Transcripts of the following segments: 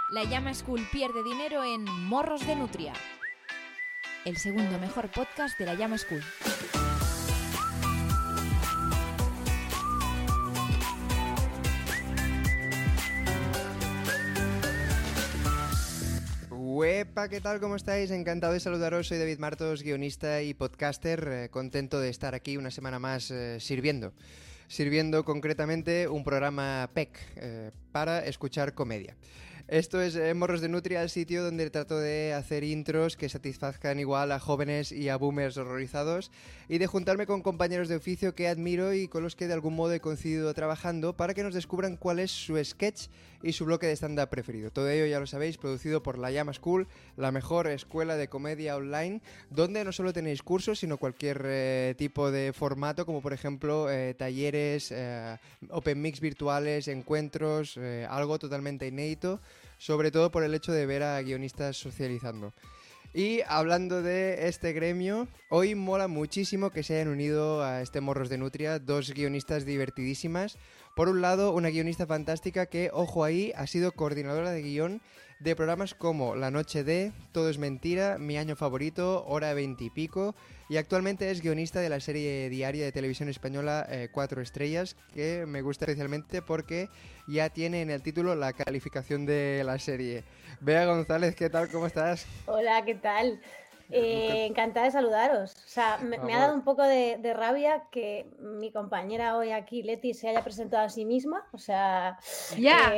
La Llama School pierde dinero en Morros de Nutria, el segundo mejor podcast de La Llama School. ¡Uepa! ¿Qué tal? ¿Cómo estáis? Encantado de saludaros. Soy David Martos, guionista y podcaster. Contento de estar aquí una semana más sirviendo concretamente un programa PEC, para escuchar comedia. Esto es Morros de Nutria, el sitio donde trato de hacer intros que satisfazcan igual a jóvenes y a boomers horrorizados, y de juntarme con compañeros de oficio que admiro y con los que de algún modo he coincidido trabajando para que nos descubran cuál es su sketch y su bloque de stand-up preferido. Todo ello, ya lo sabéis, producido por La Llama School, la mejor escuela de comedia online, donde no solo tenéis cursos, sino cualquier tipo de formato, como por ejemplo talleres, open mix virtuales, encuentros, algo totalmente inédito, sobre todo por el hecho de ver a guionistas socializando. Y hablando de este gremio, hoy mola muchísimo que se hayan unido a este Morros de Nutria dos guionistas divertidísimas. Por un lado, una guionista fantástica que, ojo ahí, ha sido coordinadora de guión de programas como La Noche de, Todo es Mentira, Mi Año Favorito, Hora 20 y Pico, y actualmente es guionista de la serie diaria de televisión española 4 Estrellas, que me gusta especialmente porque ya tiene en el título la calificación de la serie. Bea González, ¿qué tal? ¿Cómo estás? Hola, ¿qué tal? Encantada de saludaros. O sea, me ha dado un poco de rabia que mi compañera hoy aquí, Leti, se haya presentado a sí misma. O sea... Ya,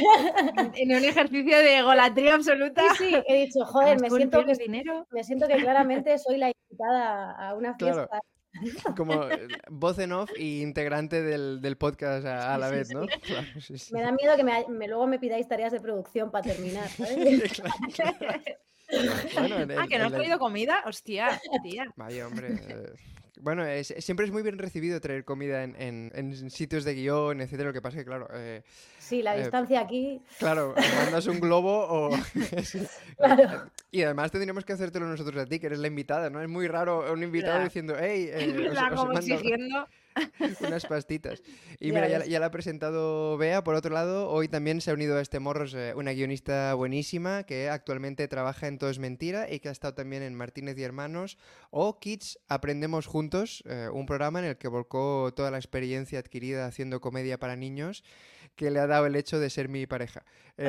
en un ejercicio de egolatría absoluta. Sí, he dicho, joder, me siento que claramente soy la invitada a una fiesta. Claro. Como voz en off y integrante del podcast a la vez, ¿no? Sí. Claro, sí. Me da miedo que luego me pidáis tareas de producción para terminar, ¿sabes? Claro. Bueno, ¿que no has traído comida? Hostia, tía. Vaya, hombre. Bueno, siempre es muy bien recibido traer comida en sitios de guión, etcétera. Lo que pasa es que, claro... sí, la distancia aquí... Claro, mandas un globo o... Sí. Claro. Y además tendríamos que hacértelo nosotros a ti, que eres la invitada, ¿no? Es muy raro un invitado diciendo, hey, como exigiendo... unas pastitas. Y mira, ya la ha presentado Bea. Por otro lado, hoy también se ha unido a este Morros una guionista buenísima que actualmente trabaja en Todo es Mentira y que ha estado también en Martínez y Hermanos o Kids Aprendemos Juntos, un programa en el que volcó toda la experiencia adquirida haciendo comedia para niños que le ha dado el hecho de ser mi pareja.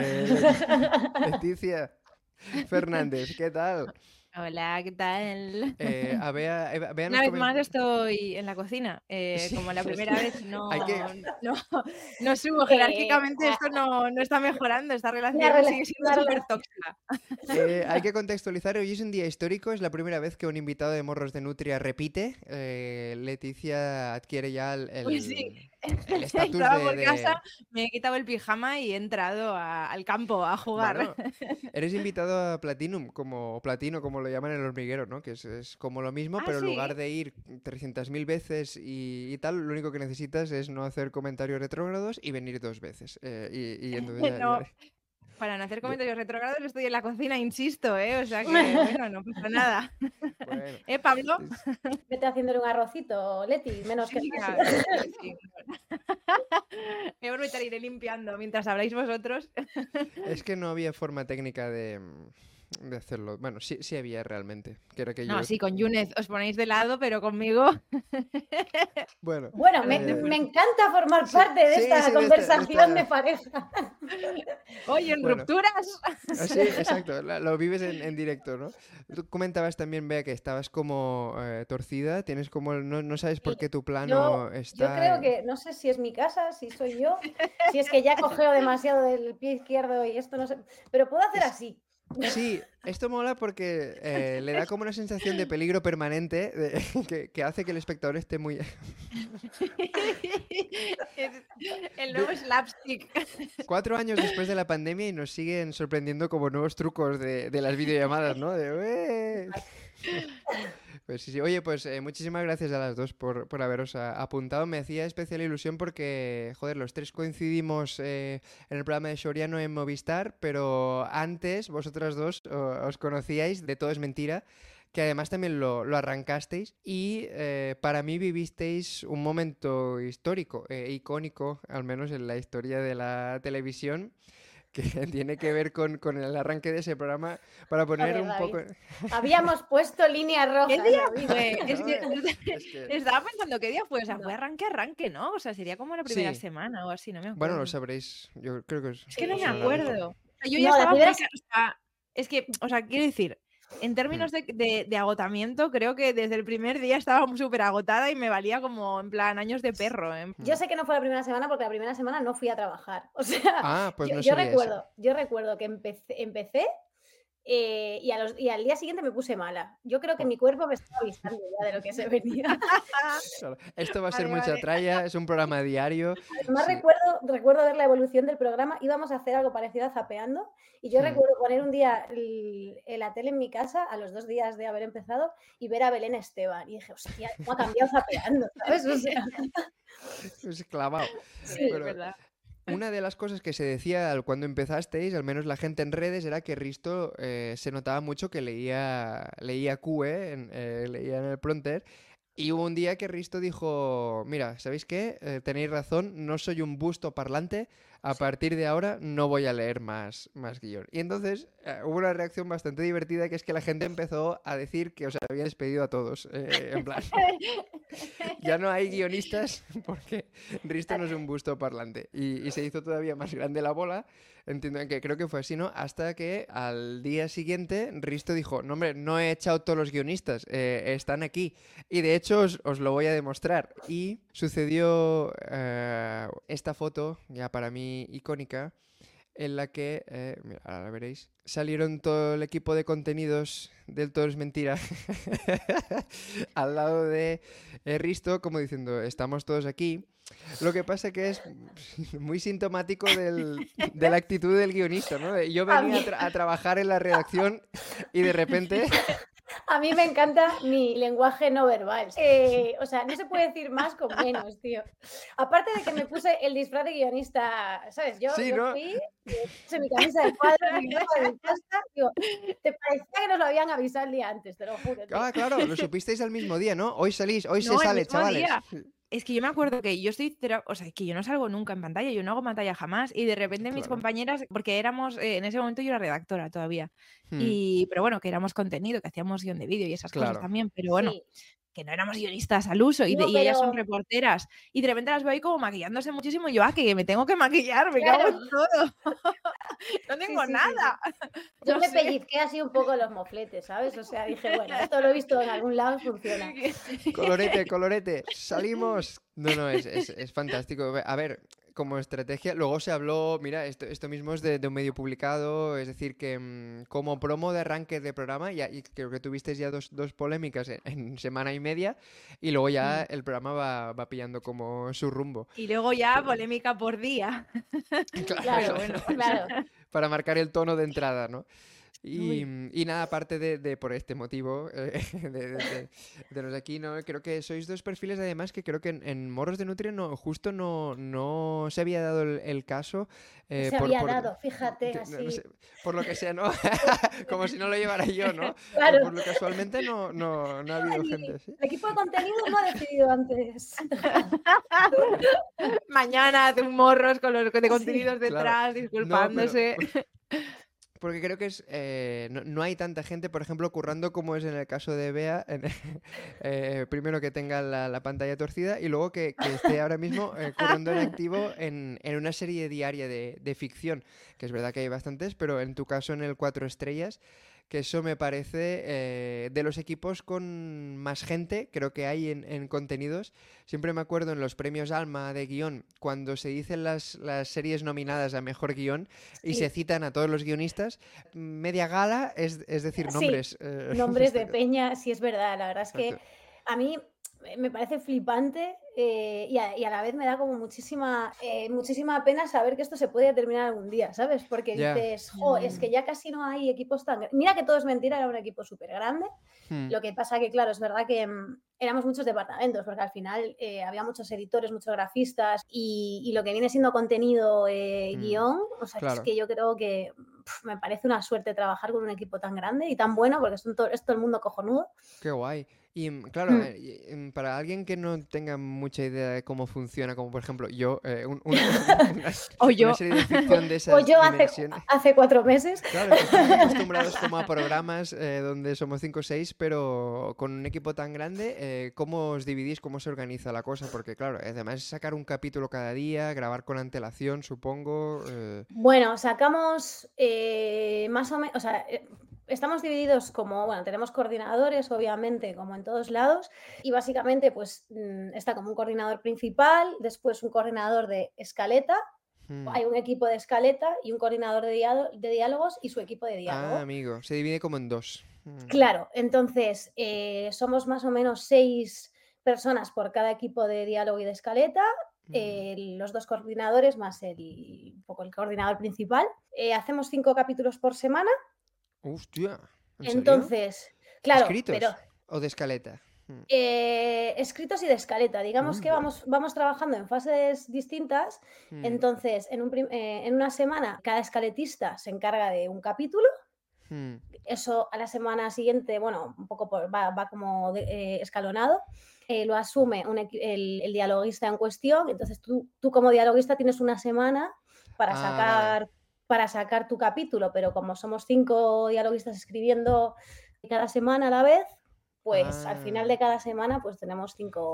Leticia Fernández, ¿qué tal? Hola, ¿qué tal? Bea una vez más estoy en la cocina. Sí, como la primera vez no subo jerárquicamente, esto no está mejorando, esta relación sigue siendo súper tóxica. Hay que contextualizar, hoy es un día histórico, es la primera vez que un invitado de Morros de Nutria repite. Leticia adquiere ya pues sí. el estatus Estaba por casa, me he quitado el pijama y he entrado al campo a jugar. Bueno, eres invitado a Platinum, como Platino, como lo llaman en El Hormiguero, ¿no? Que es como lo mismo, pero en lugar de ir 300.000 veces y tal, lo único que necesitas es no hacer comentarios retrógrados y venir 2 veces. Y entonces Para no hacer comentarios retrógrados estoy en la cocina, insisto, ¿eh? O sea que, bueno, no pasa nada. Bueno, Pablo? Vete haciéndole un arrocito, Leti, menos que... Sí. Voy a aprovechar y iré limpiando mientras habláis vosotros. Es que no había forma técnica de hacerlo. Bueno, sí había realmente. Que era que sí, con Yunez os ponéis de lado, pero conmigo... Bueno, me encanta formar parte de esta conversación de pareja. Oye, en rupturas. Sí, exacto, lo vives en directo, ¿no? Tú comentabas también, Bea, que estabas como torcida, tienes como, no sabes por qué tu plano está... Yo creo que, no sé si es mi casa, si soy yo, si es que ya cogeo demasiado del pie izquierdo y esto no sé, pero puedo hacer así. Sí, esto mola porque le da como una sensación de peligro permanente que hace que el espectador esté muy... El nuevo slapstick. 4 años después de la pandemia y nos siguen sorprendiendo como nuevos trucos de las videollamadas, ¿no? Pues sí. Oye, pues muchísimas gracias a las dos por haberos apuntado. Me hacía especial ilusión porque, joder, los tres coincidimos en el programa de Soriano en Movistar, pero antes vosotras dos os conocíais de Todo es Mentira, que además también lo arrancasteis y para mí vivisteis un momento histórico, icónico, al menos en la historia de la televisión, que tiene que ver con el arranque de ese programa para poner un poco... Habíamos puesto líneas rojas. ¿Qué día fue? Estaba pensando, ¿qué día fue? O sea, fue arranque, ¿no? O sea, sería como la primera semana o así, no me acuerdo. Bueno, lo sabréis. Yo creo que es que no me acuerdo. Yo ya estaba muy... es que, o sea, quiero decir, en términos de agotamiento, creo que desde el primer día estaba súper agotada y me valía como, en plan, años de perro. Yo sé que no fue la primera semana porque la primera semana no fui a trabajar. O sea, pues no yo recuerdo que empecé y al día siguiente me puse mala. Yo creo que mi cuerpo me estaba avisando ya de lo que se venía. Claro. Esto va a ser mucha tralla, es un programa diario. Además recuerdo ver la evolución del programa. Íbamos a hacer algo parecido a Zapeando y yo recuerdo poner un día la tele en mi casa a los 2 días de haber empezado y ver a Belén Esteban y dije, hostia, ¿cómo ha cambiado Zapeando? ¿Sabes? O sea... Es clavado. Sí, es verdad. Una de las cosas que se decía cuando empezasteis, al menos la gente en redes, era que Risto se notaba mucho que leía QE, leía en el prompter, y hubo un día que Risto dijo, mira, ¿sabéis qué? Tenéis razón, no soy un busto parlante, a partir de ahora no voy a leer más guión. Y entonces hubo una reacción bastante divertida, que es que la gente empezó a decir que os había despedido a todos, en plan... Ya no hay guionistas porque Risto no es un busto parlante. Y se hizo todavía más grande la bola, entiendo que creo que fue así, ¿no? Hasta que al día siguiente Risto dijo, no hombre, no he echado todos los guionistas, están aquí. Y de hecho os lo voy a demostrar. Y sucedió esta foto, ya para mí icónica, en la que, mira, ahora la veréis, salieron todo el equipo de contenidos del Todo es Mentira al lado de Risto, como diciendo, estamos todos aquí. Lo que pasa que es muy sintomático de la actitud del guionista, ¿no? Yo venía a trabajar en la redacción y de repente... A mí me encanta mi lenguaje no verbal. O sea, no se puede decir más con menos, tío. Aparte de que me puse el disfraz de guionista, ¿sabes? Yo fui, puse mi camisa de cuadros, mi ropa de pasta, digo, te parecía que nos lo habían avisado el día antes, te lo juro. Tío. Ah, claro, lo supisteis al mismo día, ¿no? Hoy salís, hoy se sale, chavales. Día. Es que yo me acuerdo que yo estoy, o sea, que yo no salgo nunca en pantalla, yo no hago pantalla jamás, y de repente mis compañeras, porque éramos, en ese momento yo era redactora todavía, pero bueno, que éramos contenido, que hacíamos guión de vídeo y esas cosas también, pero bueno, que no éramos guionistas al uso, y ellas son reporteras, y de repente las veo ahí como maquillándose muchísimo, y yo, que me tengo que maquillar, me cago en todo. No tengo nada. Yo me pellizqué así un poco los mofletes, ¿sabes? O sea, dije, bueno, esto lo he visto en algún lado, funciona. Colorete, salimos. No, es fantástico. A ver, como estrategia, luego se habló, mira, esto mismo es de un medio publicado, es decir, que como promo de arranque de programa, y creo que tuvisteis ya dos polémicas en semana y media, y luego ya el programa va pillando como su rumbo. Y luego ya polémica por día. Claro. Para marcar el tono de entrada, ¿no? Y nada, aparte de por este motivo de los aquí, ¿no? Creo que sois dos perfiles además que creo que en Morros de Nutria justo no se había dado el caso. Se había dado, fíjate, así. No sé, por lo que sea, ¿no? Como si no lo llevara yo, ¿no? Claro. Por lo casualmente no ha habido gente. ¿Sí? El equipo de contenido no ha decidido antes. Mañana hace un Morros con los de contenidos detrás, disculpándose. Porque creo que es no hay tanta gente, por ejemplo, currando como es en el caso de Bea, primero que tenga la pantalla torcida y luego que esté ahora mismo currando en activo en una serie diaria de ficción, que es verdad que hay bastantes, pero en tu caso en el 4 estrellas, que eso me parece de los equipos con más gente, creo que hay en contenidos. Siempre me acuerdo en los premios Alma de guión, cuando se dicen las series nominadas a mejor guión y se citan a todos los guionistas, media gala, es decir, nombres. Nombres de peña, sí es verdad. La verdad es que a mí me parece flipante y a la vez me da como muchísima pena saber que esto se puede terminar algún día, ¿sabes? Porque dices, es que ya casi no hay equipos tan... Mira que Todo es Mentira, era un equipo súper grande. Lo que pasa que, claro, es verdad que éramos muchos departamentos, porque al final había muchos editores, muchos grafistas y lo que viene siendo contenido, guión, o sea, es que yo creo que me parece una suerte trabajar con un equipo tan grande y tan bueno, porque es todo el mundo cojonudo. Qué guay. Y claro, para alguien que no tenga mucha idea de cómo funciona, como por ejemplo yo, O yo. una serie de ficción de O esas yo dimensiones. hace 4 meses. Claro, que estamos acostumbrados como a programas donde somos 5 o 6, pero con un equipo tan grande, ¿cómo os dividís? ¿Cómo se organiza la cosa? Porque claro, además es sacar un capítulo cada día, grabar con antelación, supongo. Bueno, sacamos más o menos, o sea, estamos divididos como, bueno, tenemos coordinadores, obviamente, como en todos lados, y básicamente, pues, está como un coordinador principal, después un coordinador de escaleta, hay un equipo de escaleta y un coordinador de diálogos y su equipo de diálogo. Amigo, se divide como en 2. Claro, entonces, somos más o menos 6 personas por cada equipo de diálogo y de escaleta, los 2 coordinadores más un poco el coordinador principal. Hacemos 5 capítulos por semana. Hostia, ¿en serio? Entonces, claro, ¿Escritos pero o de escaleta? escritos y de escaleta. Digamos que vamos trabajando en fases distintas. Entonces, en una semana, cada escaletista se encarga de un capítulo. Eso a la semana siguiente, bueno, un poco va como escalonado. Lo asume el dialoguista en cuestión. Entonces tú como dialoguista tienes una semana para sacar tu capítulo, pero como somos 5 dialoguistas escribiendo cada semana a la vez, pues al final de cada semana pues tenemos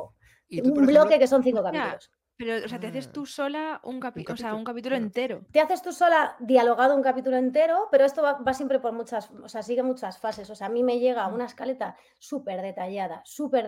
un bloque que son 5 capítulos. Pero, o sea, te haces tú sola un capítulo entero. Te haces tú sola dialogado un capítulo entero, pero esto va siempre por sigue muchas fases. O sea, a mí me llega una escaleta súper detallada,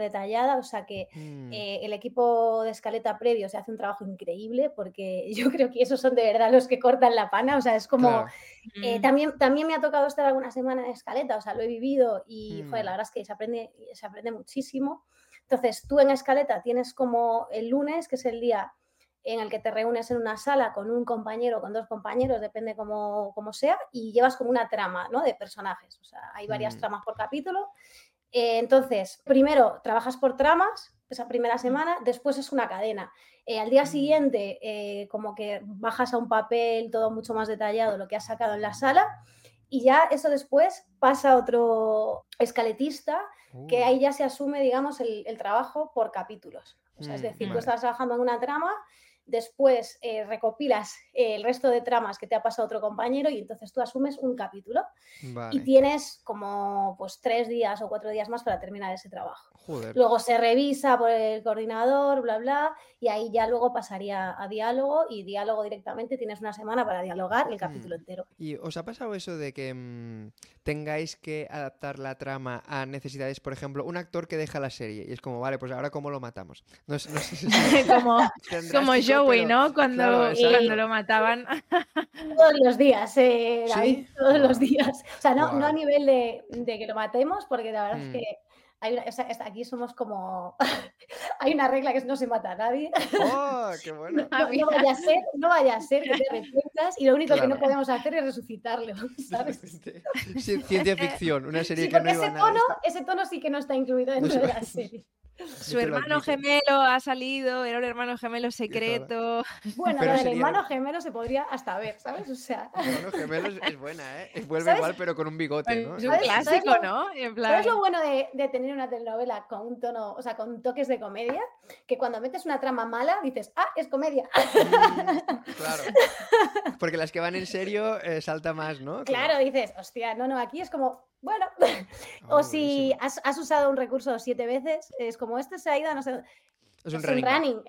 o sea que el equipo de escaleta previo se hace un trabajo increíble porque yo creo que esos son de verdad los que cortan la pana. O sea, es como... Claro. También me ha tocado estar alguna semana en escaleta, o sea, lo he vivido y, joder, la verdad es que se aprende muchísimo. Entonces, tú en escaleta tienes como el lunes, que es el día en el que te reúnes en una sala con un compañero o con 2 compañeros, depende cómo sea, y llevas como una trama, ¿no?, de personajes. O sea, hay varias tramas por capítulo. Entonces, primero trabajas por tramas, esa primera semana, después es una cadena. Al día siguiente, como que bajas a un papel todo mucho más detallado lo que has sacado en la sala, y ya eso después pasa a otro escaletista, que ahí ya se asume, digamos, el trabajo por capítulos. O sea, es decir, tú estás trabajando en una trama, después recopilas el resto de tramas que te ha pasado otro compañero y entonces tú asumes un capítulo. Y tienes como pues 3 días o 4 días más para terminar ese trabajo. Joder. Luego se revisa por el coordinador, bla, bla, y ahí ya luego pasaría a diálogo, y diálogo directamente tienes una semana para dialogar el capítulo entero. ¿Y os ha pasado eso de que tengáis que adaptar la trama a necesidades? Por ejemplo, un actor que deja la serie y es como, vale, pues ahora ¿cómo lo matamos? No sé si como Joey, pero, ¿no? Cuando lo mataban. Todos los días, David, ¿Sí? todos los días. O sea, no a nivel de que lo matemos, porque la verdad es que aquí somos como... Hay una regla que es no se mata a nadie. ¡Oh, qué bueno! No vaya a ser que te arrepientas y lo único que no podemos hacer es resucitarlo, ¿sabes? Ciencia ficción, una serie que no iba a nada. Ese tono sí que no está incluido dentro de la serie. Su hermano gemelo ha salido, era un hermano gemelo secreto. Bueno, lo del hermano gemelo se podría hasta ver, ¿sabes? O sea... El hermano gemelo es buena, ¿eh? Vuelve igual, pero con un bigote, ¿no? Es un clásico, ¿no? En plan... ¿Sabes lo bueno de tener una telenovela con un tono, o sea, con toques de comedia? Que cuando metes una trama mala dices, ¡ah, es comedia! Claro. Porque las que van en serio salta más, ¿no? Claro, dices, hostia, no, aquí es como... Bueno, o si has usado un recurso 7 veces, es como este se ha ido, no sé. Es un running.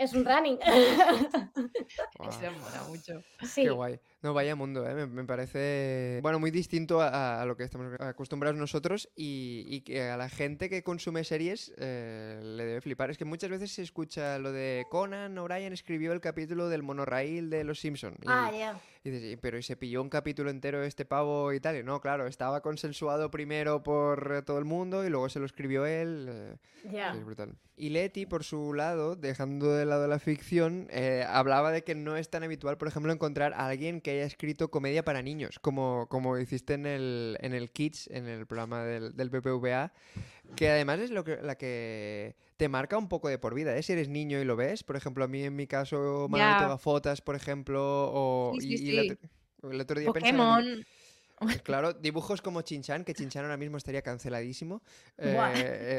Eso mola mucho. Sí. Qué guay. No, vaya mundo, ¿eh? Me parece, bueno, muy distinto a lo que estamos acostumbrados nosotros y que a la gente que consume series le debe flipar. Es que muchas veces se escucha lo de Conan O'Brien escribió el capítulo del monorraíl de Los Simpson. Y dices, pero se pilló un capítulo entero este pavo y tal. Y no, claro, estaba consensuado primero por todo el mundo y luego se lo escribió él. Es brutal. Y Leti, por su lado, dejando de lado la ficción, hablaba de que no es tan habitual, por ejemplo, encontrar a alguien que haya escrito comedia para niños, como hiciste en el Kids, en el programa del BBVA, que además es la que te marca un poco de por vida, ¿eh? Si eres niño y lo ves, por ejemplo, a mí en mi caso, Manuel Togafotas, por ejemplo, o sí. el otro día Pokémon. pensaba Claro, dibujos como Chin-Chan, que Chin-Chan ahora mismo estaría canceladísimo, Buah.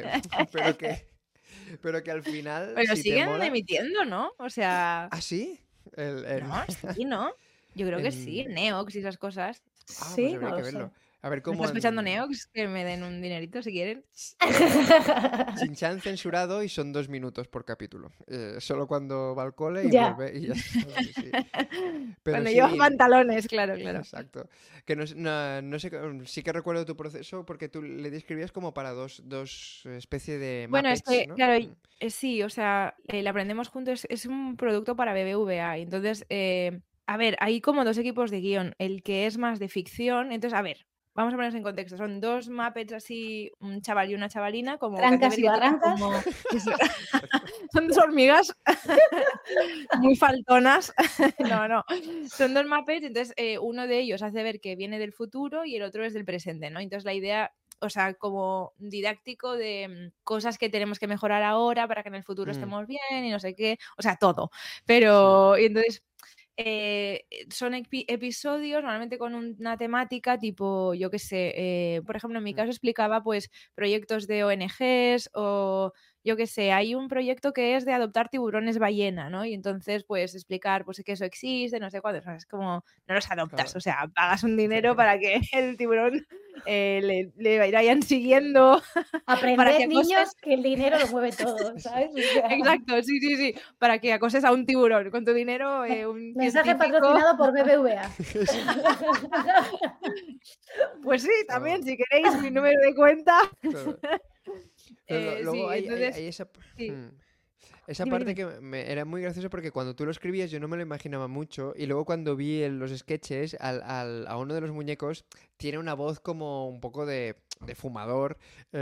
pero que al final, Pero si te siguen mola... emitiendo, ¿no? O sea, ¿Ah, sí? no, sí, ¿no? Yo creo que sí, en- Neox y esas cosas. Ah, pues Sí, habría no que lo sé. verlo. A ver ¿Me cómo está escuchando han... Neox? Que me den un dinerito si quieren. Chin-Chan censurado y son 2 minutos por capítulo. Solo cuando va al cole y Ya. vuelve y ya está. Sí, sí. Pero Cuando llevan sí, pantalones, claro, claro. exacto. Que no sé, sí que recuerdo tu proceso porque tú le describías como para dos especies de Bueno, es Muppets, que, ¿no? claro, sí, o sea, el Aprendemos Juntos es un producto para BBVA. Entonces, a ver, hay como 2 equipos de guión. El que es más de ficción. Entonces, a ver, vamos a ponernos en contexto. Son 2 Muppets así, un chaval y una chavalina, como que hace Trancas ver y que tienen barrancas. como... eso. Son 2 hormigas muy faltonas. No, no. Son 2 Muppets, entonces uno de ellos hace ver que viene del futuro y el otro es del presente, ¿no? Entonces la idea, o sea, como didáctico de cosas que tenemos que mejorar ahora para que en el futuro Mm, estemos bien y no sé qué, o sea, todo. sí. Pero, y entonces, son episodios normalmente con una temática tipo, yo qué sé, por ejemplo, en mi Mm, caso explicaba pues proyectos de ONGs o yo qué sé, hay un proyecto que es de adoptar tiburones ballena, ¿no? Y entonces, pues explicar pues que eso existe, no sé cuándo, o sea, es como, no los adoptas, claro. o sea, pagas un dinero para que el tiburón le vayan siguiendo para que Aprended, acoses, niños, que el dinero lo mueve todo, ¿sabes? O sea, exacto, sí, sí, sí, para que acoses a un tiburón con tu dinero, un mensaje científico. patrocinado por BBVA. Pues sí, también, Oh, si queréis mi número de cuenta. claro. Pero luego Sí, entonces, hay esa... sí, mm, esa dime, parte dime. que era muy graciosa porque cuando tú lo escribías yo no me lo imaginaba mucho y luego cuando vi en los sketches a uno de los muñecos tiene una voz como un poco de fumador,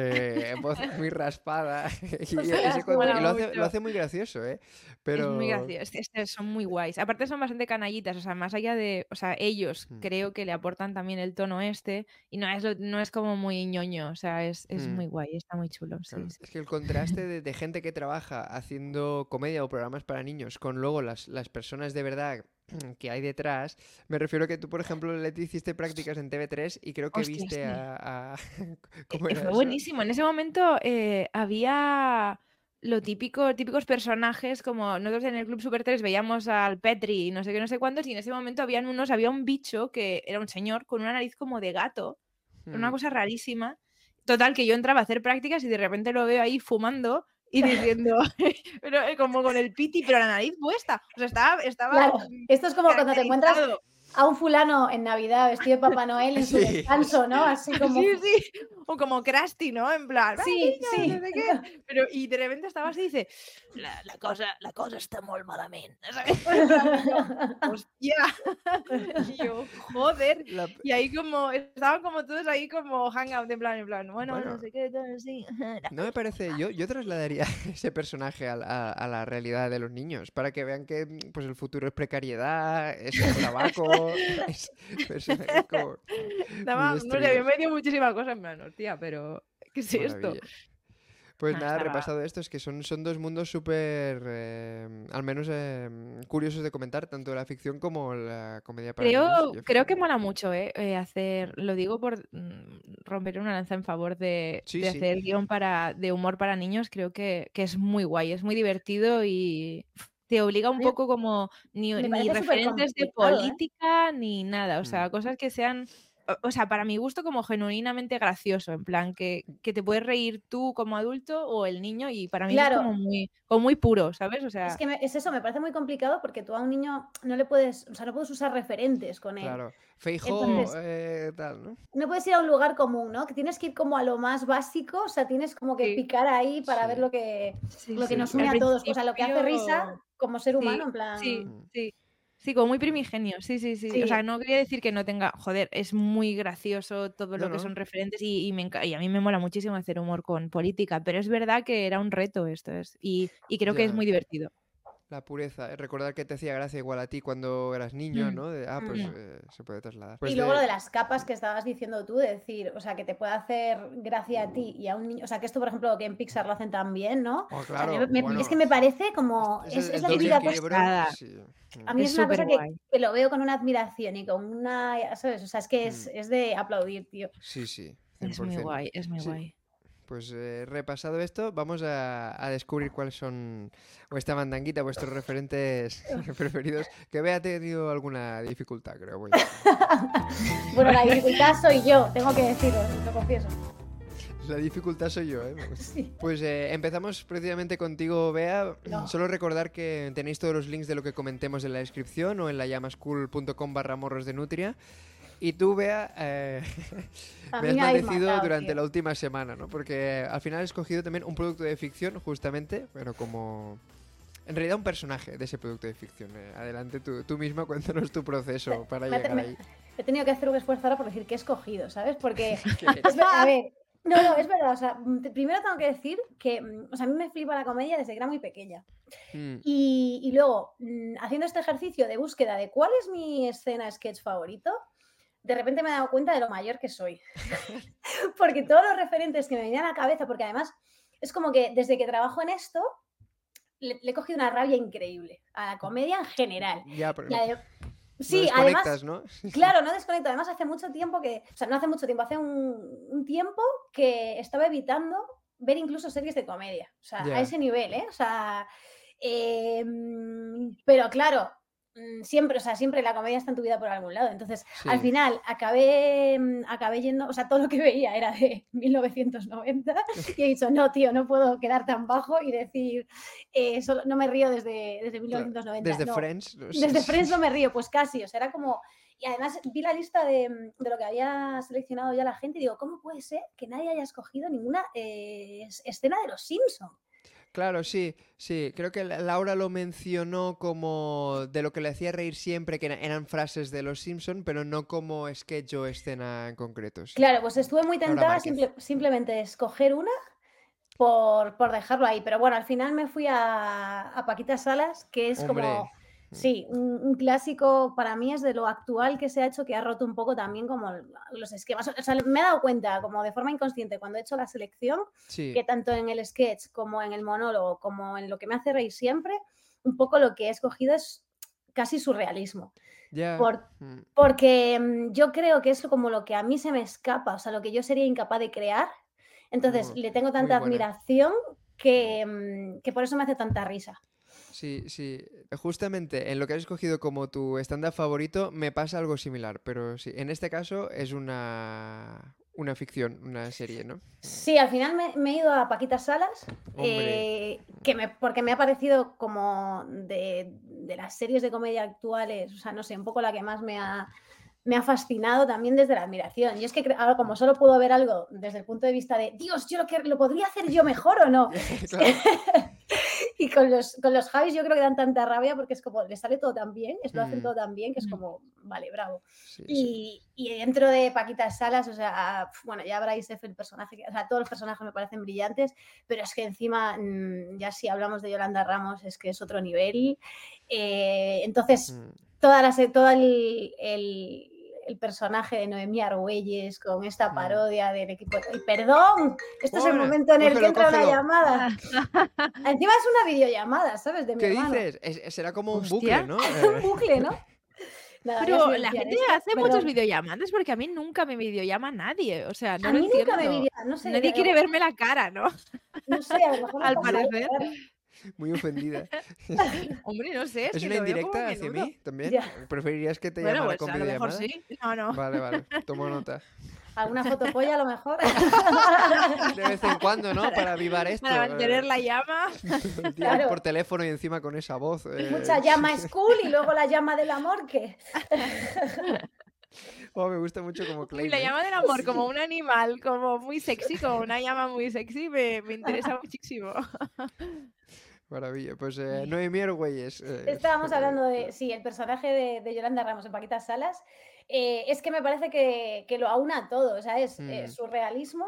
voz muy raspada Ostras, qué y Mola bueno. lo mucho. hace muy gracioso, ¿eh? Es muy Pero... gracioso, es que son muy guays. Aparte son bastante canallitas, o sea, más allá de, o sea, ellos mm, creo que le aportan también el tono este y no es como muy ñoño, o sea, es mm, muy guay, está muy chulo, sí, claro. sí. Es que el contraste de gente que trabaja haciendo comedia o programas para niños con luego las personas de verdad que hay detrás, me refiero que tú, por ejemplo, Leti, hiciste prácticas en TV3 y creo que Hostia, viste sí. ¿Cómo era Fue eso? buenísimo. En ese momento había lo típico, típicos personajes como nosotros en el Club Super 3 veíamos al Petri y no sé qué, no sé cuántos, y en ese momento había un bicho que era un señor con una nariz como de gato, una Mm, cosa rarísima. Total, que yo entraba a hacer prácticas y de repente lo veo ahí fumando y diciendo, pero como con el piti, pero la nariz puesta. O sea, estaba Claro, esto es como cuando te encuentras caracterizado. a un fulano en Navidad vestido de Papá Noel en su sí, descanso, ¿no? Así Sí, como, sí, o como Krusty, ¿no? En plan, ¡ah, sí, niños, no sí. sé qué! Pero, y de repente estaba así y dice, la cosa está molt malament, ¿sabes? En plan, y yo, ¡hostia! Y yo, joder. la- Y ahí como, estaban como todos ahí como hangout, en plan, bueno, no bueno, sé qué, tal, sí. La no me cosa parece, yo trasladaría ese personaje a la realidad de los niños para que vean que pues el futuro es precariedad, es el tabaco, es personajes como muy estaba, no sé, destruidos. me dio muchísima cosa en plan, hostia, pero, ¿qué es esto? Maravilla. Pues No, nada, estaba... repasado esto, es que son dos mundos súper, al menos curiosos de comentar, tanto la ficción como la comedia para niños. Yo Creo que flipo. mola mucho, hacer, lo digo por romper una lanza en favor Sí, de sí, hacer guión de humor para niños, creo que es muy guay, es muy divertido y te obliga un Me poco como me ni parece súper referentes de complicado, ¿eh? política ni nada, o mm, sea, cosas que sean, o sea, para mi gusto como genuinamente gracioso, en plan que te puedes reír tú como adulto o el niño y para mí eso es Claro, como muy puro, ¿sabes? O es sea, que es eso, me parece muy complicado porque tú a un niño no le puedes, o sea, no puedes usar referentes con él. claro. Feijó, Entonces, tal, ¿no? no puedes ir a un lugar común, ¿no? Que tienes que ir como a lo más básico, o sea, tienes como que sí, picar ahí para ver Sí, sí, lo que nos sí, une al a todos, o sea, lo que hace risa principio... como ser humano, Sí, en sí, plan, mm, sí. Sí, como muy primigenio. Sí, sí, sí. O sí, sea, no quería decir que no tenga joder, es muy gracioso todo no, lo que no, son referentes y y a mí me mola muchísimo hacer humor con política, pero es verdad que era un reto esto y creo que es ya. muy divertido. La pureza, recordar que te hacía gracia igual a ti cuando eras niño, ¿no? Pues se puede trasladar. Pues y luego lo de las capas que estabas diciendo tú, de decir, o sea, que te puede hacer gracia a ti y a un niño, o sea, que esto, por ejemplo, que en Pixar lo hacen tan bien, ¿no? Oh, O sea, claro, bueno, es que me parece como, es el la doble típica cosa, equilibrio, sí. a mí es una cosa superguay. que lo veo con una admiración y con una, ¿sabes? O sea, es que es de aplaudir, tío. Sí, 100%. Es muy guay, es muy Sí. guay. Pues repasado esto, vamos a descubrir cuáles son vuestra mandanguita, vuestros referentes preferidos. Que Bea ha tenido alguna dificultad, creo. Bueno, la dificultad soy yo, tengo que decirlo, lo confieso. La dificultad soy yo, ¿eh? Sí. Pues empezamos precisamente contigo, Bea. No. Solo recordar que tenéis todos los links de lo que comentemos en la descripción o en layamascool.com/morrosdenutria. Y tú, Bea, me has maldecido durante la última semana, ¿no? Porque al final he escogido también un producto de ficción, justamente, pero como... En realidad un personaje de ese producto de ficción. Adelante, tú misma cuéntanos tu proceso para llegar ahí. He tenido que hacer un esfuerzo ahora por decir que he escogido, ¿sabes? Porque, a ver, no, es verdad, o sea, primero tengo que decir que, o sea, a mí me flipa la comedia desde que era muy pequeña. Y luego, haciendo este ejercicio de búsqueda de cuál es mi escena sketch favorito, de repente me he dado cuenta de lo mayor que soy. Porque todos los referentes que me venían a la cabeza, porque además es como que desde que trabajo en esto, le he cogido una rabia increíble a la comedia en general. Ya, pero sí, no además, ¿no? Claro, no desconecto. Además, hace mucho tiempo que, o sea, no hace mucho tiempo, hace un tiempo que estaba evitando ver incluso series de comedia. O sea, a ese nivel, ¿eh? O sea, pero claro, siempre la comedia está en tu vida por algún lado. Entonces, al final, acabé yendo, o sea, todo lo que veía era de 1990 y he dicho, no, tío, no puedo quedar tan bajo y decir, solo, no me río desde 1990. Desde no. Friends. Desde Friends no me río, pues casi, o sea, era como... Y además vi la lista de lo que había seleccionado ya la gente y digo, ¿cómo puede ser que nadie haya escogido ninguna escena de Los Simpson? Claro, sí. Creo que Laura lo mencionó como de lo que le hacía reír siempre, que eran frases de Los Simpson, pero no como sketch o escena en concreto. Sí. Claro, pues estuve muy tentada simplemente de escoger una por dejarlo ahí. Pero bueno, al final me fui a Paquita Salas, que es como... Sí, un clásico para mí es de lo actual que se ha hecho, que ha roto un poco también como los esquemas. O sea, me he dado cuenta, como de forma inconsciente, cuando he hecho la selección, que tanto en el sketch como en el monólogo, como en lo que me hace reír siempre, un poco lo que he escogido es casi surrealismo. Porque yo creo que es como lo que a mí se me escapa, o sea, lo que yo sería incapaz de crear. Entonces, le tengo tanta admiración que por eso me hace tanta risa. Sí. Justamente en lo que has escogido como tu stand-up favorito me pasa algo similar, pero sí, en este caso es una ficción, una serie, ¿no? Sí, al final me he ido a Paquita Salas, porque me ha parecido como de las series de comedia actuales, o sea, no sé, un poco la que más me ha fascinado también desde la admiración. Y es que ahora, como solo puedo ver algo desde el punto de vista de, Dios, yo lo podría hacer yo mejor o no. Y con los Javis yo creo que dan tanta rabia porque es como, les sale todo tan bien, lo hacen todo tan bien, que es como, vale, bravo. Y dentro de Paquita Salas, o sea, bueno, ya habráis el personaje, o sea, todos los personajes me parecen brillantes, pero es que encima, ya si hablamos de Yolanda Ramos, es que es otro nivel. Entonces, todo el personaje de Noemí Argüelles con esta parodia del equipo. ¡Perdón! Este es el momento en el que entra una llamada. Encima es una videollamada, ¿sabes? De mi hermano. ¿Qué dices? Será como un bucle, ¿no? Un bucle, ¿no? Nada, pero la gente hace muchas videollamadas porque a mí nunca me videollama nadie. O sea, no lo entiendo. No sé, nadie quiere verme la cara, ¿no? No sé, a lo mejor al parecer. Muy ofendida. Hombre, no sé. ¿Es una indirecta hacia mí también? ¿Preferirías que te llamara con videollamada? A lo mejor sí. No. Vale. Tomo nota. ¿Alguna fotopolla a lo mejor? De vez en cuando, ¿no? Para avivar esto. Para mantener la llama. Claro. Por teléfono y encima con esa voz. Mucha llama school y luego la llama del amor, ¿qué? Me gusta mucho como Clay. La llama del amor, como un animal, como muy sexy, como una llama muy sexy, me interesa muchísimo. Maravilla, pues Noemí Argüelles. Estábamos hablando de, el personaje de Yolanda Ramos en Paquita Salas. Es que me parece que lo aúna todo, o sea, es surrealismo,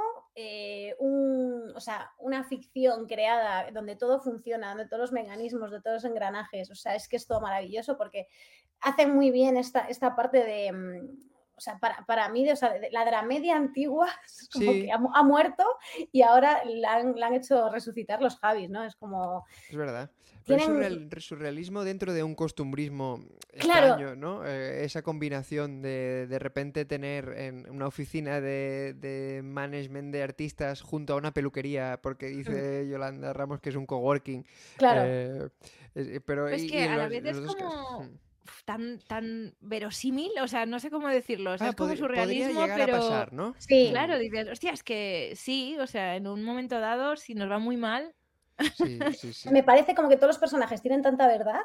o sea, una ficción creada donde todo funciona, donde todos los mecanismos, de todos los engranajes, o sea, es que es todo maravilloso porque hacen muy bien esta parte de... O sea, para mí, o sea, la dramedia antigua es como que ha muerto y ahora la han hecho resucitar los Javis, ¿no? Es como... Es verdad. Pero es surrealismo dentro de un costumbrismo extraño, ¿no? Esa combinación de repente tener en una oficina de management de artistas junto a una peluquería, porque dice Yolanda Ramos que es un coworking. Claro. Pero es que a la vez es como... tan verosímil, o sea, no sé cómo decirlo, o sea, es como surrealismo, podría llegar pero... a pasar, ¿no? Sí. Claro, dices, hostia, es que sí, o sea, en un momento dado, si nos va muy mal... Sí. Me parece como que todos los personajes tienen tanta verdad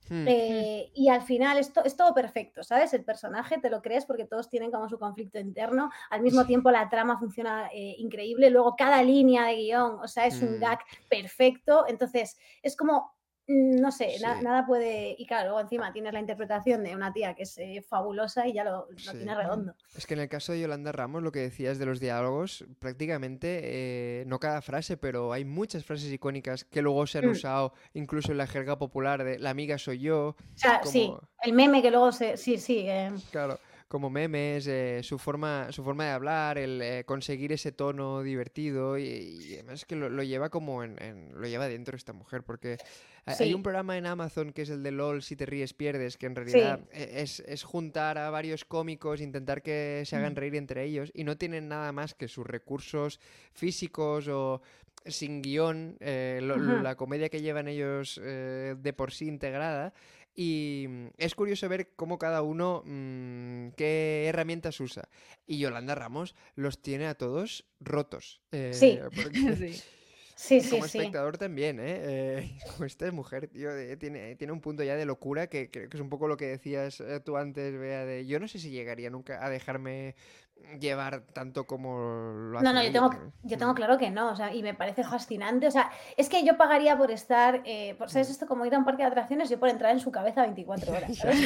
y al final es todo perfecto, ¿sabes? El personaje te lo crees porque todos tienen como su conflicto interno, al mismo tiempo la trama funciona increíble, luego cada línea de guión, o sea, es un gag perfecto, entonces es como... No sé, nada puede... Y claro, luego encima tienes la interpretación de una tía que es fabulosa y ya lo tiene redondo. Es que en el caso de Yolanda Ramos, lo que decías de los diálogos, prácticamente, no cada frase, pero hay muchas frases icónicas que luego se han usado incluso en la jerga popular de la amiga soy yo. O sea, como... Sí, el meme que luego se... Sí. Claro, como memes, su forma de hablar, el conseguir ese tono divertido y además es que lo lleva como lo lleva dentro esta mujer, porque hay un programa en Amazon que es el de LOL, si te ríes pierdes, que en realidad es juntar a varios cómicos, intentar que se hagan reír entre ellos y no tienen nada más que sus recursos físicos o sin guión, la comedia que llevan ellos de por sí integrada. Y es curioso ver cómo cada uno qué herramientas usa. Y Yolanda Ramos los tiene a todos rotos. Sí. Como espectador también, como esta mujer, tío, tiene un punto ya de locura que creo que es un poco lo que decías tú antes, Bea, de yo no sé si llegaría nunca a dejarme llevar tanto como lo hace. No, yo tengo claro que no, o sea, y me parece fascinante, o sea, es que yo pagaría por estar, ¿sabes esto? Como ir a un parque de atracciones, yo por entrar en su cabeza 24 horas, ¿sabes?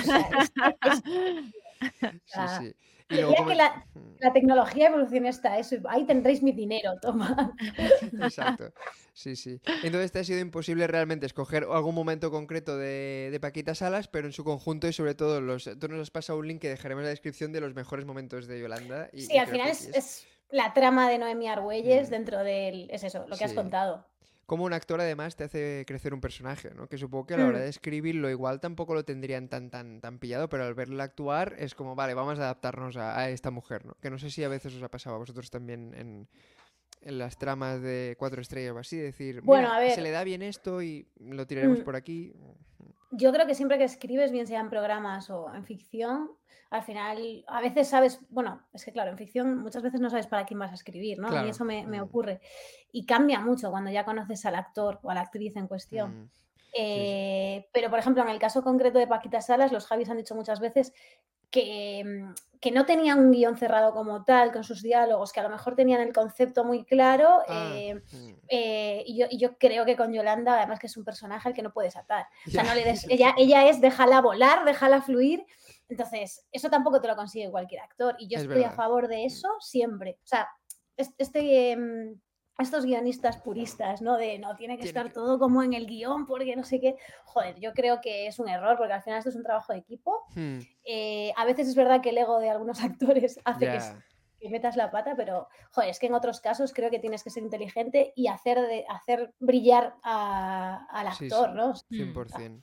O sea, sí. Y luego que la tecnología evolucione hasta eso, ahí tendréis mi dinero, toma. Exacto, sí. Entonces te ha sido imposible realmente escoger algún momento concreto de Paquita Salas, pero en su conjunto y sobre todo tú nos has pasado un link que dejaremos en la descripción de los mejores momentos de Yolanda. Sí, al final es la trama de Noemí Argüelles dentro del... Es eso, lo que has contado. Como un actor además te hace crecer un personaje, ¿no? Que supongo que a la hora de escribirlo igual tampoco lo tendrían tan pillado, pero al verla actuar es como, vale, vamos a adaptarnos a esta mujer, ¿no? Que no sé si a veces os ha pasado a vosotros también en las tramas de 4 estrellas o así, decir, bueno, mira, a ver, se le da bien esto y lo tiraremos por aquí. Yo creo que siempre que escribes, bien sea en programas o en ficción, al final, a veces sabes, bueno, es que claro, en ficción muchas veces no sabes para quién vas a escribir, ¿no? Claro. A mí eso me ocurre. Y cambia mucho cuando ya conoces al actor o a la actriz en cuestión. Pero, por ejemplo, en el caso concreto de Paquita Salas, los Javis han dicho muchas veces que no tenían un guión cerrado como tal, con sus diálogos, que a lo mejor tenían el concepto muy claro. Y yo creo que con Yolanda, además que es un personaje al que no puedes atar. O sea, no le des, ella es déjala volar, déjala fluir. Entonces, eso tampoco te lo consigue cualquier actor. Y yo estoy a favor de eso siempre. O sea, estos guionistas puristas, ¿no? De no, tiene que estar todo como en el guión porque no sé qué. Joder, yo creo que es un error porque al final esto es un trabajo de equipo. A veces es verdad que el ego de algunos actores hace que metas la pata, pero joder, es que en otros casos creo que tienes que ser inteligente y hacer brillar al actor, ¿no? 100%.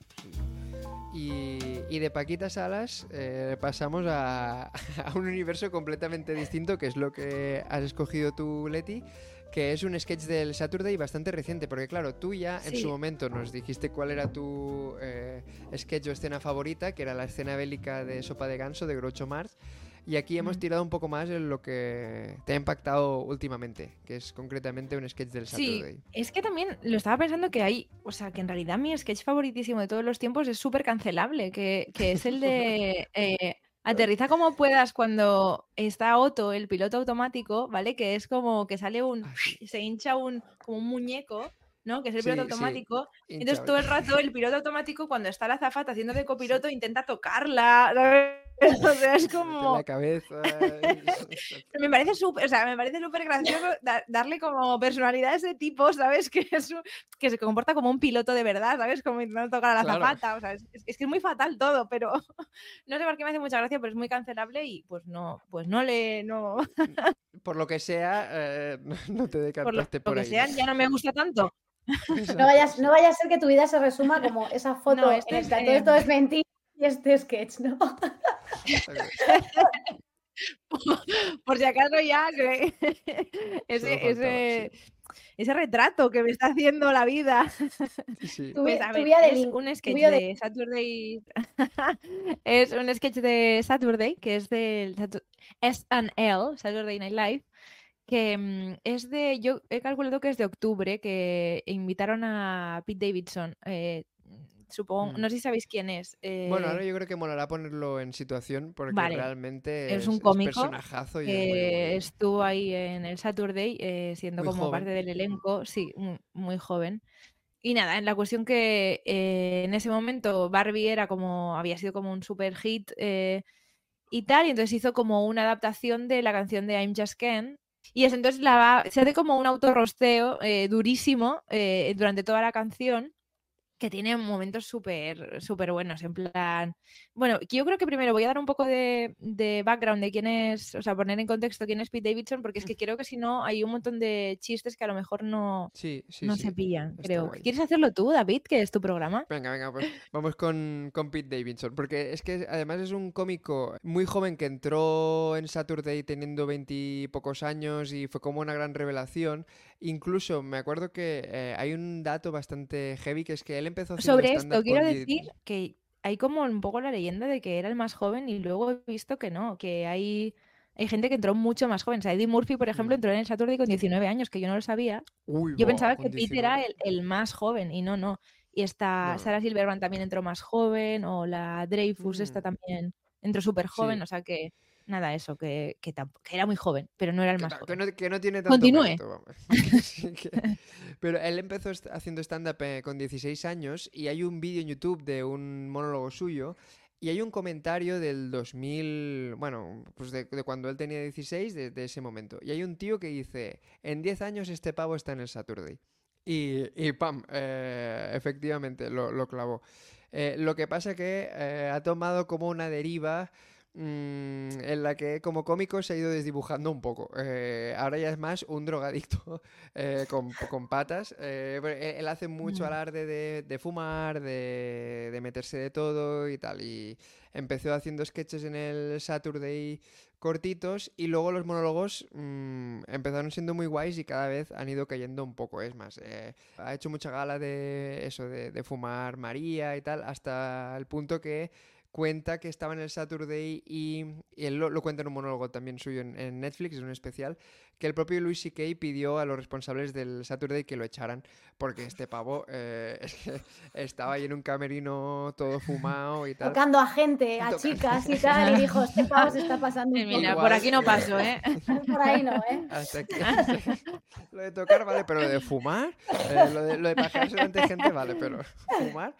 Y de Paquita Salas pasamos a un universo completamente distinto, que es lo que has escogido tú, Leti, que es un sketch del Saturday bastante reciente, porque claro, tú ya en su momento nos dijiste cuál era tu sketch o escena favorita, que era la escena bélica de Sopa de Ganso de Groucho Marx, y aquí hemos tirado un poco más en lo que te ha impactado últimamente, que es concretamente un sketch del Saturday. Sí, es que también lo estaba pensando que hay, o sea, que en realidad mi sketch favoritísimo de todos los tiempos es súper cancelable, que es el de... aterriza como puedas cuando está Otto, el piloto automático, ¿vale? Que es como que sale se hincha como un muñeco, ¿no? Que es el piloto automático. Entonces todo el rato el piloto automático, cuando está la azafata haciendo de copiloto, intenta tocarla, ¿sabes? O sea, es En como... la cabeza. Me parece súper, o sea, me parece súper gracioso darle como personalidad a ese tipo, ¿sabes? Que se comporta como un piloto de verdad, ¿sabes? Como intentando tocar a la Claro. azafata, o sea, es que es muy fatal todo, pero no sé por qué me hace mucha gracia, pero es muy cancelable y pues no no, Por lo que sea, no te por lo decantaste por que ahí, sea, ¿no? ya no me gusta tanto. Exacto, sí. No vaya a ser que tu vida se resuma como esa No, foto esto en es... el que todo esto es mentira y este sketch, ¿no? Exacto. por si acaso ya que Solo faltaba, sí. ese retrato que me está haciendo la vida. Sí, sí. Pues a Tu ver, vida de es link, un tu sketch vida de... de Saturday. Es un sketch de Saturday, que es del SNL, Saturday Night Live, que es de. Yo he calculado que es de octubre, que invitaron a Pete Davidson. Supongo, Mm. no sé si sabéis quién es. Bueno, ahora yo creo que molará ponerlo en situación porque Vale, realmente es un es cómico personajazo y es que muy, estuvo ahí en el Saturday siendo muy como parte joven. del elenco, sí, muy joven. Y nada, en la cuestión que en ese momento Barbie había sido como un super hit y tal, y entonces hizo como una adaptación de la canción de I'm Just Ken. Y es entonces se hace como un autorrosteo durísimo durante toda la canción, que tiene momentos súper buenos, en plan... Bueno, yo creo que primero voy a dar un poco de background de quién es, o sea, poner en contexto quién es Pete Davidson, porque es que creo que si no hay un montón de chistes que a lo mejor no Sí, sí, se sí. pillan, Está creo. guay. ¿Quieres hacerlo tú, David, que es tu programa? Venga, pues vamos con Pete Davidson, porque es que además es un cómico muy joven que entró en Saturday teniendo 20 y pocos años y fue como una gran revelación. Incluso me acuerdo que hay un dato bastante heavy, que es que él empezó haciendo Sobre esto, stand-up quiero con... decir que hay como un poco la leyenda de que era el más joven y luego he visto que no, que hay gente que entró mucho más joven. O sea, Eddie Murphy, por ejemplo, Mm. entró en el Saturday con 19 años, que yo no lo sabía. Uy, Yo va, pensaba que con Pete era 19. el más joven y no. Y esta No. Sarah Silverman también entró más joven, o la Dreyfus esta Mm, también entró súper joven, sí. o sea que nada, eso, que era muy joven, pero no era el Que, más joven. que no tiene tanto Continúe. mérito, vamos. Sí pero él empezó haciendo stand-up con 16 años y hay un vídeo en YouTube de un monólogo suyo y hay un comentario del 2000, bueno, pues de cuando él tenía 16, de ese momento. Y hay un tío que dice, en 10 años este pavo está en el Saturday. Y pam, efectivamente, lo clavó. Lo que pasa que ha tomado como una deriva en la que como cómico se ha ido desdibujando un poco. Ahora ya es más un drogadicto con patas. Él hace mucho alarde de fumar, de meterse de todo y tal. Y empezó haciendo sketches en el Saturday cortitos y luego los monólogos empezaron siendo muy guays y cada vez han ido cayendo un poco. Es más, ha hecho mucha gala de eso, de fumar María y tal, hasta el punto que cuenta que estaba en el Saturday y él lo cuenta en un monólogo también suyo en Netflix, en un especial, que el propio Louis C.K. pidió a los responsables del Saturday que lo echaran, porque este pavo es que estaba ahí en un camerino todo fumado y tal. Tocando a gente, a chicas y tal, y dijo, este pavo se está pasando un poco. Mira, por aquí no paso, ¿eh? Por ahí no, ¿eh? Hasta aquí. Lo de tocar vale, pero lo de fumar, lo de pajearse delante gente vale, pero fumar.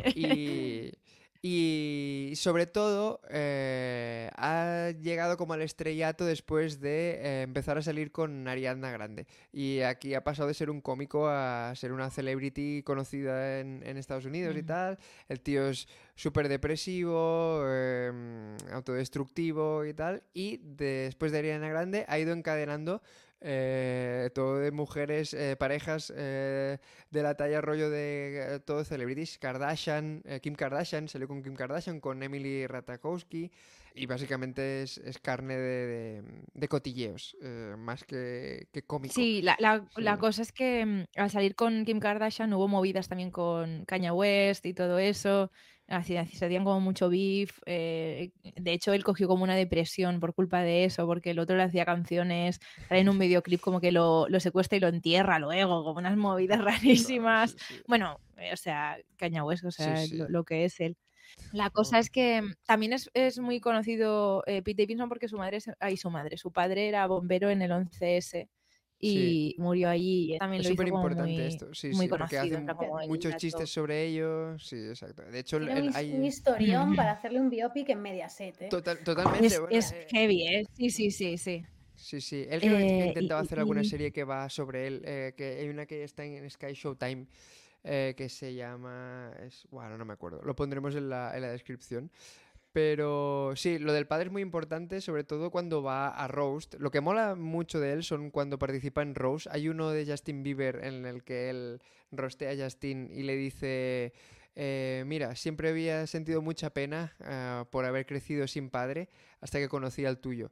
Y sobre todo ha llegado como al estrellato después de empezar a salir con Ariana Grande. Y aquí ha pasado de ser un cómico a ser una celebrity conocida en Estados Unidos y tal. El tío es súper depresivo, autodestructivo y tal. Y después de Ariana Grande ha ido encadenando todo de mujeres, parejas de la talla rollo de todo celebrities. Kardashian, Kim Kardashian, salió con Kim Kardashian, con Emily Ratajkowski. Y básicamente es carne de cotilleos, más que cómico. Sí, la cosa es que al salir con Kim Kardashian hubo movidas también con Kanye West y todo eso. Se hacían como mucho beef. De hecho, él cogió como una depresión por culpa de eso, porque el otro le hacía canciones, sale en un videoclip como que lo secuestra y lo entierra luego, como unas movidas rarísimas. Sí, sí. Bueno, o sea, Kanye West, o sea, Sí. lo que es él. La cosa es que también es muy conocido Pete Davidson porque su padre era bombero en el 11S y murió allí. También es lo hizo súper como importante esto, sí, muy sí, porque conocido. hacen Como el muchos dato. chistes sobre ello, sí, exacto. De hecho, Tiene un historión para hacerle un biopic en Mediaset, ¿eh? Totalmente. Bueno, Es heavy, ¿eh? Sí. Sí. Él creo que intentaba hacer alguna Y serie que va sobre él, que hay una que está en Sky Showtime, que se llama... Bueno, no me acuerdo. Lo pondremos en la descripción. Pero sí, lo del padre es muy importante, sobre todo cuando va a Roast. Lo que mola mucho de él son cuando participa en Roast. Hay uno de Justin Bieber en el que él rostea a Justin y le dice... mira, siempre había sentido mucha pena por haber crecido sin padre hasta que conocí al tuyo.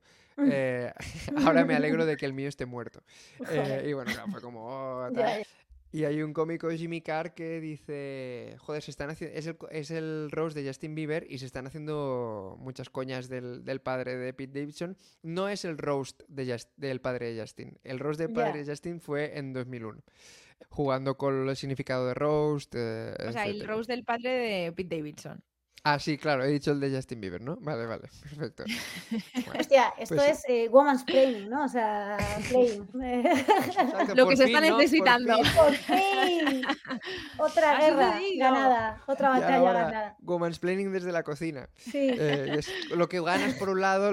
Ahora me alegro de que el mío esté muerto. Y bueno, claro, fue como... "Oh, tal". Ya. Y hay un cómico, Jimmy Carr, que dice, joder, es el roast de Justin Bieber y se están haciendo muchas coñas del padre de Pete Davidson. No es el roast del padre de Justin. El roast del padre de Justin fue en 2001, jugando con el significado de roast, o sea, el etcétera. roast del padre de Pete Davidson. Ah, sí, claro, he dicho el de Justin Bieber, ¿no? Vale, perfecto. Bueno, Hostia, esto pues es woman's planning, ¿no? O sea, playing. exacto, Lo por que se fin, está ¿no? Por necesitando. fin. ¡Por fin! Otra ¡Ha guerra sucedido! ganada, otra Y batalla ahora, ganada. womansplaining desde la cocina. Sí. Lo que ganas por un lado,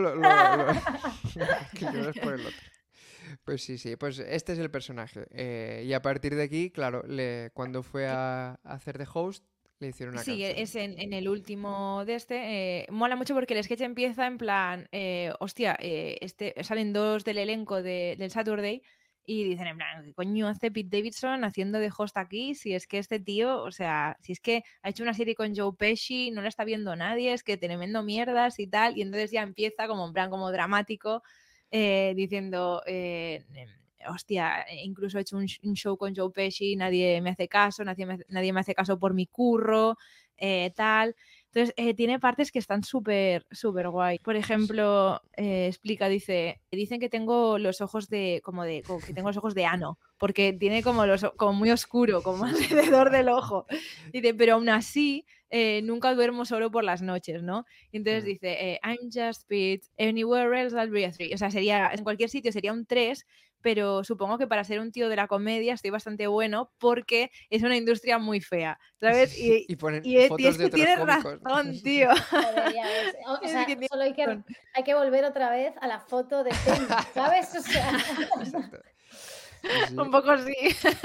que llevas por el otro. Pues sí, pues este es el personaje. Y a partir de aquí, claro, cuando fue a hacer de host, le hicieron una Sí, canción. es en el último de mola mucho porque el sketch empieza en plan, hostia, salen dos del elenco del Saturday y dicen en plan, ¿qué coño hace Pete Davidson haciendo de host aquí? Si es que este tío, o sea, si es que ha hecho una serie con Joe Pesci, no la está viendo nadie, es que tremendo mierdas y tal, y entonces ya empieza como en plan como dramático, diciendo... hostia, incluso he hecho un show con Joe Pesci, nadie me hace caso, nadie me hace caso por mi curro, tal. Entonces, tiene partes que están súper guay. Por ejemplo, dicen que tengo los ojos como que tengo los ojos de ano, porque tiene como como muy oscuro, como alrededor del ojo. Dice, pero aún así, nunca duermo solo por las noches, ¿no? Y entonces dice, I'm just Pete, anywhere else I'll be a 3. O sea, en cualquier sitio sería un 3, pero supongo que para ser un tío de la comedia estoy bastante bueno porque es una industria muy fea, ¿sabes? Y ponen fotos de otros tienes cómicos. razón, tío. Joder, ya ves. O sea, solo hay que volver otra vez a la foto de Penny, ¿sabes? O sea... Exacto. Sí. Un poco sí.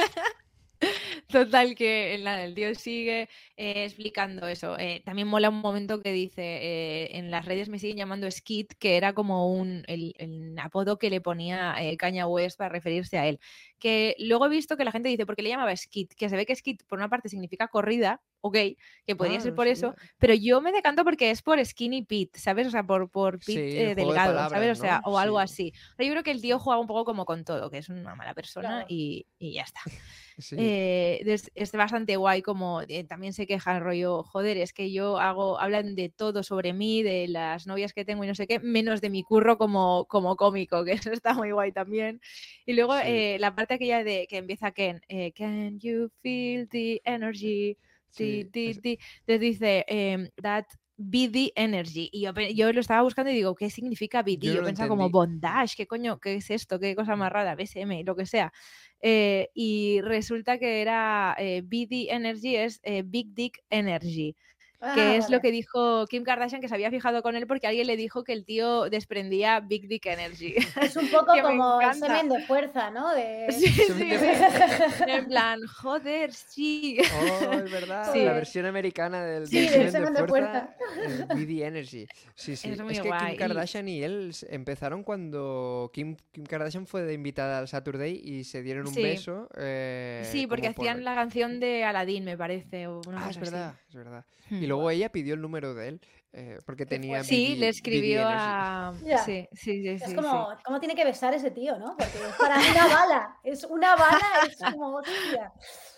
Total, que el tío sigue explicando eso. También mola un momento que dice, en las redes me siguen llamando Skid, que era como el apodo que le ponía Kanye West para referirse a él. Que luego he visto que la gente dice, ¿por qué le llamaba Skid? Que se ve que Skid por una parte significa corrida, ok, que podría ser no por eso, sabía. pero yo me decanto porque es por Skinny Pete, ¿sabes? O sea, por Pete Sí, juego de delgado, palabras, ¿sabes? O sea, ¿no? o algo Sí. así. O sea, yo creo que el tío juega un poco como con todo, que es una mala persona, Claro. y ya está. Sí. Es bastante guay, como también se queja el rollo, joder, es que hablan de todo sobre mí, de las novias que tengo y no sé qué, menos de mi curro como cómico, que eso está muy guay también. Y luego Sí. la parte aquella de que empieza Ken, can you feel the energy? Sí, Te dice, that BD Energy. Y yo lo estaba buscando y digo, ¿qué significa BD? yo no Yo lo pensaba como entendí. bondage, ¿qué coño? ¿Qué es esto? ¿Qué cosa más rara? BSM, lo que sea. Y resulta que era BD Energy, es Big Dick Energy. Que es lo vale. que dijo Kim Kardashian, que se había fijado con él porque alguien le dijo que el tío desprendía Big Dick Energy. Es un poco Que me como el encanta. semen de fuerza, ¿no? Sí, Semen de en plan, joder, sí. Oh, es verdad. Sí. La versión americana del Sí, del semen de fuerza. BD Energy. Sí. Es muy Es que guay. Kim Kardashian y él empezaron cuando Kim Kardashian fue de invitada al Saturday y se dieron un Sí. beso. Sí, porque como por- hacían la canción de Aladdin, me parece. O una Ah, es cosa así. verdad, es verdad. Hmm. Y luego ella pidió el número de él porque Qué tenía fuerte. Sí, le BD escribió Energy. a... Ya. Sí. Es como, ¿cómo tiene que besar ese tío, no? Porque es para una bala. Es una bala, es como, hostia.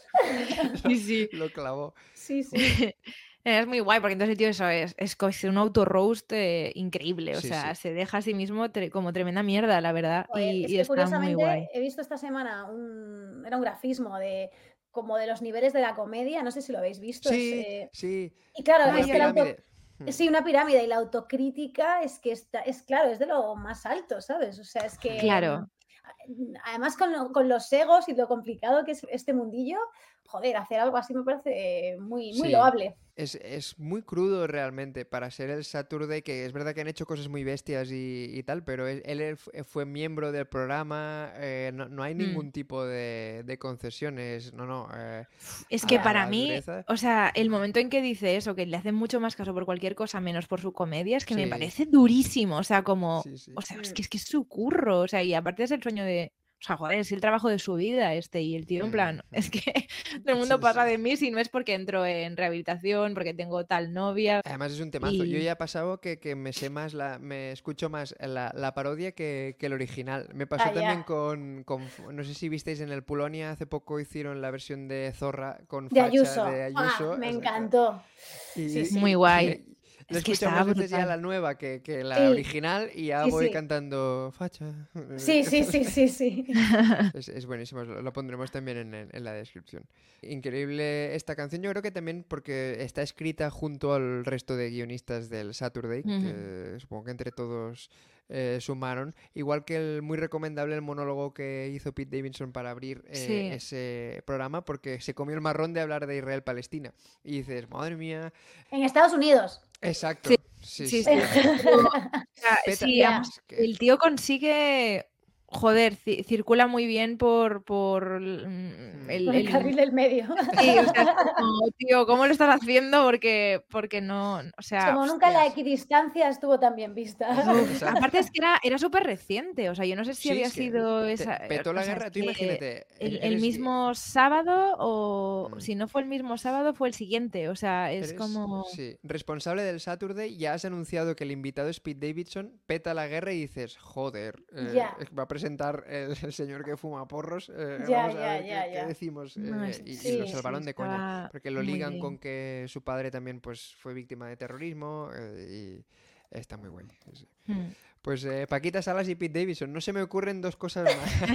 Sí. Lo clavó. Sí. Es muy guay, porque entonces el tío es un auto-roast increíble. O Sí, sea, sí. se deja a sí mismo como tremenda mierda, la verdad. Joder, es Y que está muy curiosamente guay. he visto esta semana era un grafismo como de los niveles de la comedia, no sé si lo habéis visto. Sí. Y claro, Como es una que pirámide. sí, una pirámide, y la autocrítica es que claro, es de lo más alto, ¿sabes? O sea, es que Claro. además con los egos y lo complicado que es este mundillo, joder, hacer algo así me parece muy Sí, loable. es muy crudo realmente para ser el Saturday, que es verdad que han hecho cosas muy bestias y tal, pero él fue miembro del programa, no hay ningún tipo de concesiones, no. Es a que la- a para la mí, dureza. o sea, el momento en que dice eso, que le hacen mucho más caso por cualquier cosa menos por su comedia, es que me Sí, parece durísimo. O sea, como, sí, sí. o sea, es que es su curro. O sea, y aparte es el sueño de. O sea, joder, es el trabajo de su vida y el tío en plan, es que el mundo Sí, pasa sí. de mí si no es porque entro en rehabilitación, porque tengo tal novia. Además es un temazo. Yo Y ya he pasado que me sé más me escucho más la parodia que el original. Me pasó también Ya. no sé si visteis en el Pulonia, hace poco hicieron la versión de Zorra con De facha de Ayuso. Ayuso. Me Exacto. encantó. Y, Sí, muy sí. guay. lo he Es que escuchado está más veces ya brutal. la nueva que la Sí, original y ya sí, voy sí. cantando facha. Sí, sí, sí, sí, sí. Es buenísimo, lo pondremos también en la descripción. Increíble esta canción, yo creo que también porque está escrita junto al resto de guionistas del Saturday, que supongo que entre todos sumaron. Igual que muy recomendable el monólogo que hizo Pete Davidson para abrir Sí. ese programa, porque se comió el marrón de hablar de Israel-Palestina. Y dices, madre mía. En Estados Unidos. Exacto. Sí, Sí, sí. sí. Pero, o sea, Peta- sí, Ya. además, es que- el tío consigue, joder, circula muy bien por Por el carril del medio. Sí, o sea, es como, tío, ¿cómo lo estás haciendo? Porque no, o sea, Como nunca la Hostias. equidistancia estuvo tan bien vista. Exacto. aparte es que era súper reciente, o sea, yo no sé si Sí, había es que sido esa, petó o la sea, es guerra. Tú que imagínate, el mismo sábado o Mm. si no fue el mismo sábado fue el siguiente, o sea, es Eres, como... sí, responsable del Saturday, ya has anunciado que el invitado es Pete Davidson, peta la guerra y dices, joder, Ya, va a presentar el señor que fuma porros, ya, vamos a ya, ver ya, qué ya. decimos. No, Y lo Sí, salvaron de coña, estaba porque lo muy ligan bien. con que su padre también pues, fue víctima de terrorismo y está muy guay. Sí. Hmm. Pues Paquita Salas y Pete Davidson, no se me ocurren dos cosas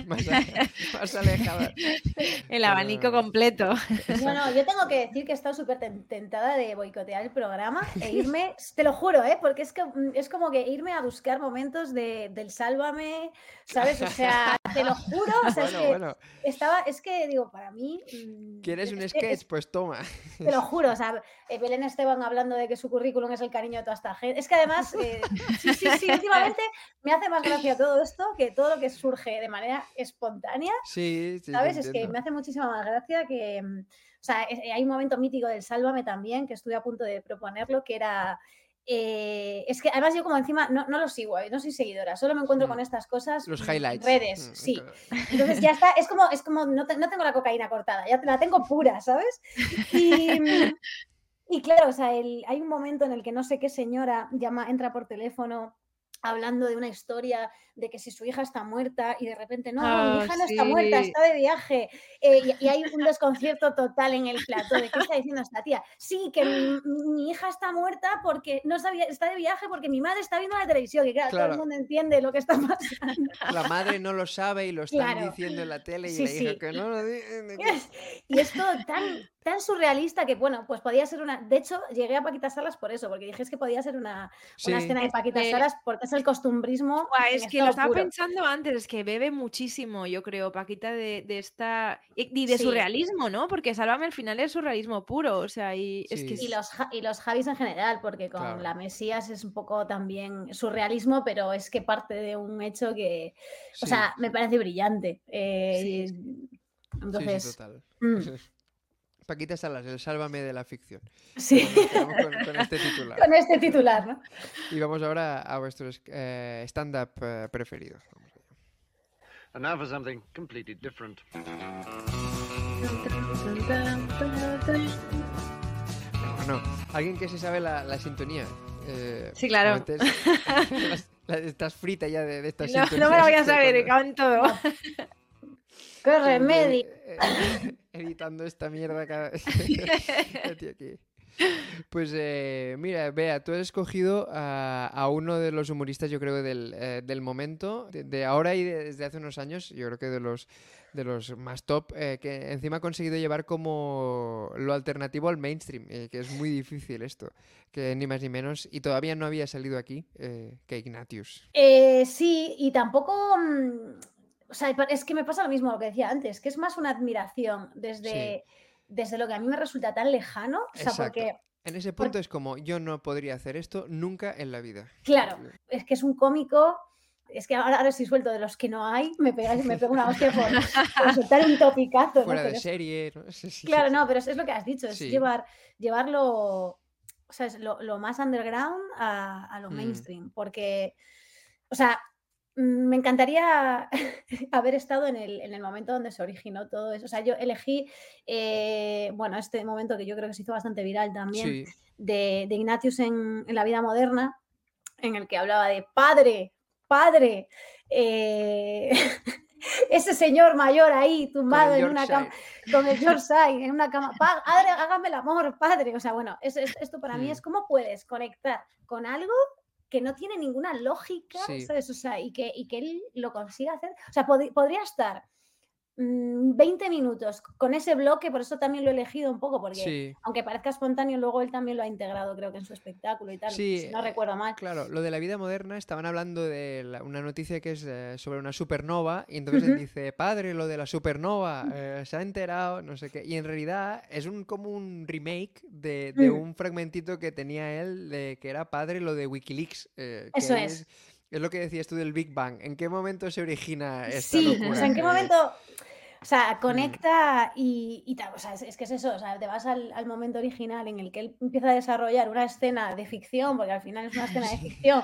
más alejadas. El abanico completo. No, Exacto. yo tengo que decir que he estado súper tentada de boicotear el programa e irme, te lo juro, porque es que es como que irme a buscar momentos del Sálvame, ¿sabes? O sea, te lo juro, o sea, Bueno, es que digo, para mí, ¿quieres un sketch? Pues toma. te lo juro, o sea, Belén Esteban hablando de que su currículum es el cariño de toda esta gente. Es que además, sí, últimamente me hace más gracia todo esto que todo lo que surge de manera espontánea. Sí, te ¿Sabes? Es que entiendo. me hace muchísima más gracia que... O sea, hay un momento mítico del Sálvame también, que estuve a punto de proponerlo, que era... es que además yo como encima no lo sigo, no soy seguidora, solo me encuentro con estas cosas Los en highlights. redes, sí. Entonces ya está, es como no tengo la cocaína cortada, ya la tengo pura, ¿sabes? Y claro, o sea, hay un momento en el que no sé qué señora entra por teléfono hablando de una historia de que si su hija está muerta y de repente, no, mi hija no está muerta, Sí. está de viaje. Y hay un desconcierto total en el plató de qué está diciendo esta tía. Sí, que mi hija está muerta porque no sabía, está de viaje porque mi madre está viendo la televisión, que claro, todo el mundo entiende lo que está pasando. La madre no lo sabe y lo están Claro. diciendo en la tele y Sí, la hija sí. que no lo Y es todo tan surrealista que, bueno, pues podía ser una... De hecho, llegué a Paquita Salas por eso, porque dije es que podía ser una escena de Es Paquita que- Salas porque es el costumbrismo en Es que lo estado estaba puro. pensando antes, es que bebe muchísimo, yo creo, Paquita, de esta. Y de Sí. surrealismo, ¿no? Porque Sálvame al final es surrealismo puro, o sea, y es que. Sí. Y los Javis en general, porque con Claro. la Mesías es un poco también surrealismo, pero es que parte de un hecho que, o sea, me parece brillante. Entonces, Sí, total. Paquita Salas, el Sálvame de la ficción. sí. Nos quedamos con este titular. Con este titular, ¿no? Y vamos ahora a vuestros stand-up preferidos. Vamos allá. And now for something completely different. No, alguien que se sabe la sintonía. Sí, claro. Estás frita ya de esta No, sintonía. no me lo voy a saber, me cago en todo. ¡Qué remedio! Editando esta mierda cada vez. Pues mira, Bea, tú has escogido a uno de los humoristas, yo creo, del momento, de ahora y desde hace unos años, yo creo que de los más top, que encima ha conseguido llevar como lo alternativo al mainstream, que es muy difícil esto, que ni más ni menos, y todavía no había salido aquí, que Ignatius. Sí, y tampoco... o sea, es que me pasa lo mismo lo que decía antes, que es más una admiración Sí, desde lo que a mí me resulta tan lejano, o sea, exacto. En ese punto es como, yo no podría hacer esto nunca en la vida. claro, es que es un cómico, es que ahora estoy suelto de los que no hay, me pego una hostia por soltar un topicazo, ¿no? Fuera de Pero serie, ¿no? Sí, sí, claro, sí. no, pero es lo que has dicho, es Sí. llevarlo, o sea, es lo más underground a lo mainstream, porque, o sea, me encantaría haber estado en el momento donde se originó todo eso. O sea, yo elegí, bueno, este momento que yo creo que se hizo bastante viral también, Sí. de Ignatius en la vida moderna, en el que hablaba de padre, eh, ese señor mayor ahí Con tumbado el en una cama, Yorkshire. con el Yorkshire, en una cama, padre, hágame el amor, padre. O sea, bueno, esto para mí Hmm, es cómo puedes conectar con algo que no tiene ninguna lógica, Sí. ¿sabes? O sea, y que él lo consiga hacer. O sea, podría estar 20 minutos con ese bloque, por eso también lo he elegido un poco, porque Sí. aunque parezca espontáneo, luego él también lo ha integrado, creo que en su espectáculo y tal, Sí, si no recuerdo mal. claro, lo de la vida moderna estaban hablando de una noticia que es sobre una supernova y entonces él Ujú. dice, padre, lo de la supernova, se ha enterado, no sé qué, y en realidad es como un remake de Mm, un fragmentito que tenía él de que era padre lo de Wikileaks, que Eso ahí es. es lo que decías tú del Big Bang, ¿en qué momento se origina esta Sí, o sea, locura? ¿en qué momento? O sea, Mm, conecta y tal, o sea, es que es eso, o sea, te vas al momento original en el que él empieza a desarrollar una escena de ficción, porque al final es una escena de sí, ficción,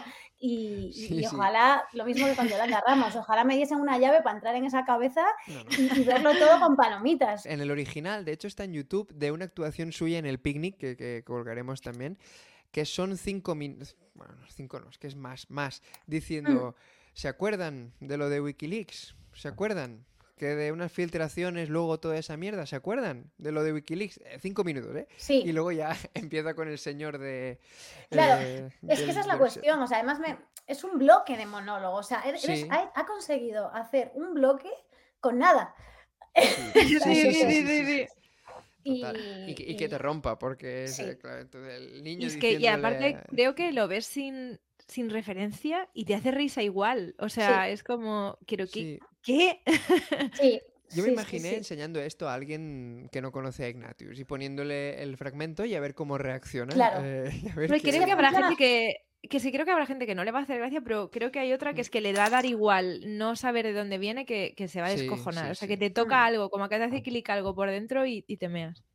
sí, y sí. ojalá, lo mismo que con Yolanda Ramos, ojalá me diesen una llave para entrar en esa cabeza No, no. y verlo todo con palomitas. En el original, de hecho, está en YouTube de una actuación suya en el picnic, que colgaremos también, que son 5 minutos, bueno, no, 5 no, es que es más, Mm, diciendo, ¿se acuerdan de lo de Wikileaks? ¿Se acuerdan? Que de unas filtraciones, luego toda esa mierda, ¿se acuerdan de lo de Wikileaks? 5 minutos, ¿eh? Y sí, luego ya empieza con el señor claro, es que esa es del la Yorkshire. cuestión, o sea, además es un bloque de monólogo, o sea, Sí, ha conseguido hacer un bloque con nada. sí, sí, ¿Sabes? sí, O sí, sea, sí, sí, sí. Total. Y que te y rompa, porque es, sí. claro, entonces el Y niño es que, y diciéndole... aparte, creo que lo ves sin referencia y te hace risa igual. O Sí, sea, es como, quiero que, Sí, ¿qué? sí, yo me sí, sí, imaginé sí. enseñando esto a alguien que no conoce a Ignatius y poniéndole el fragmento y a ver cómo reacciona. Claro. Y a ver Pero Es creo que que qué... habrá funciona. gente que sí, creo que habrá gente que no le va a hacer gracia, pero creo que hay otra que es que le da a dar igual no saber de dónde viene que se va a Sí, descojonar. sí, O sea, que sí. te toca Mm, algo, como que te hace clic algo por dentro y te meas.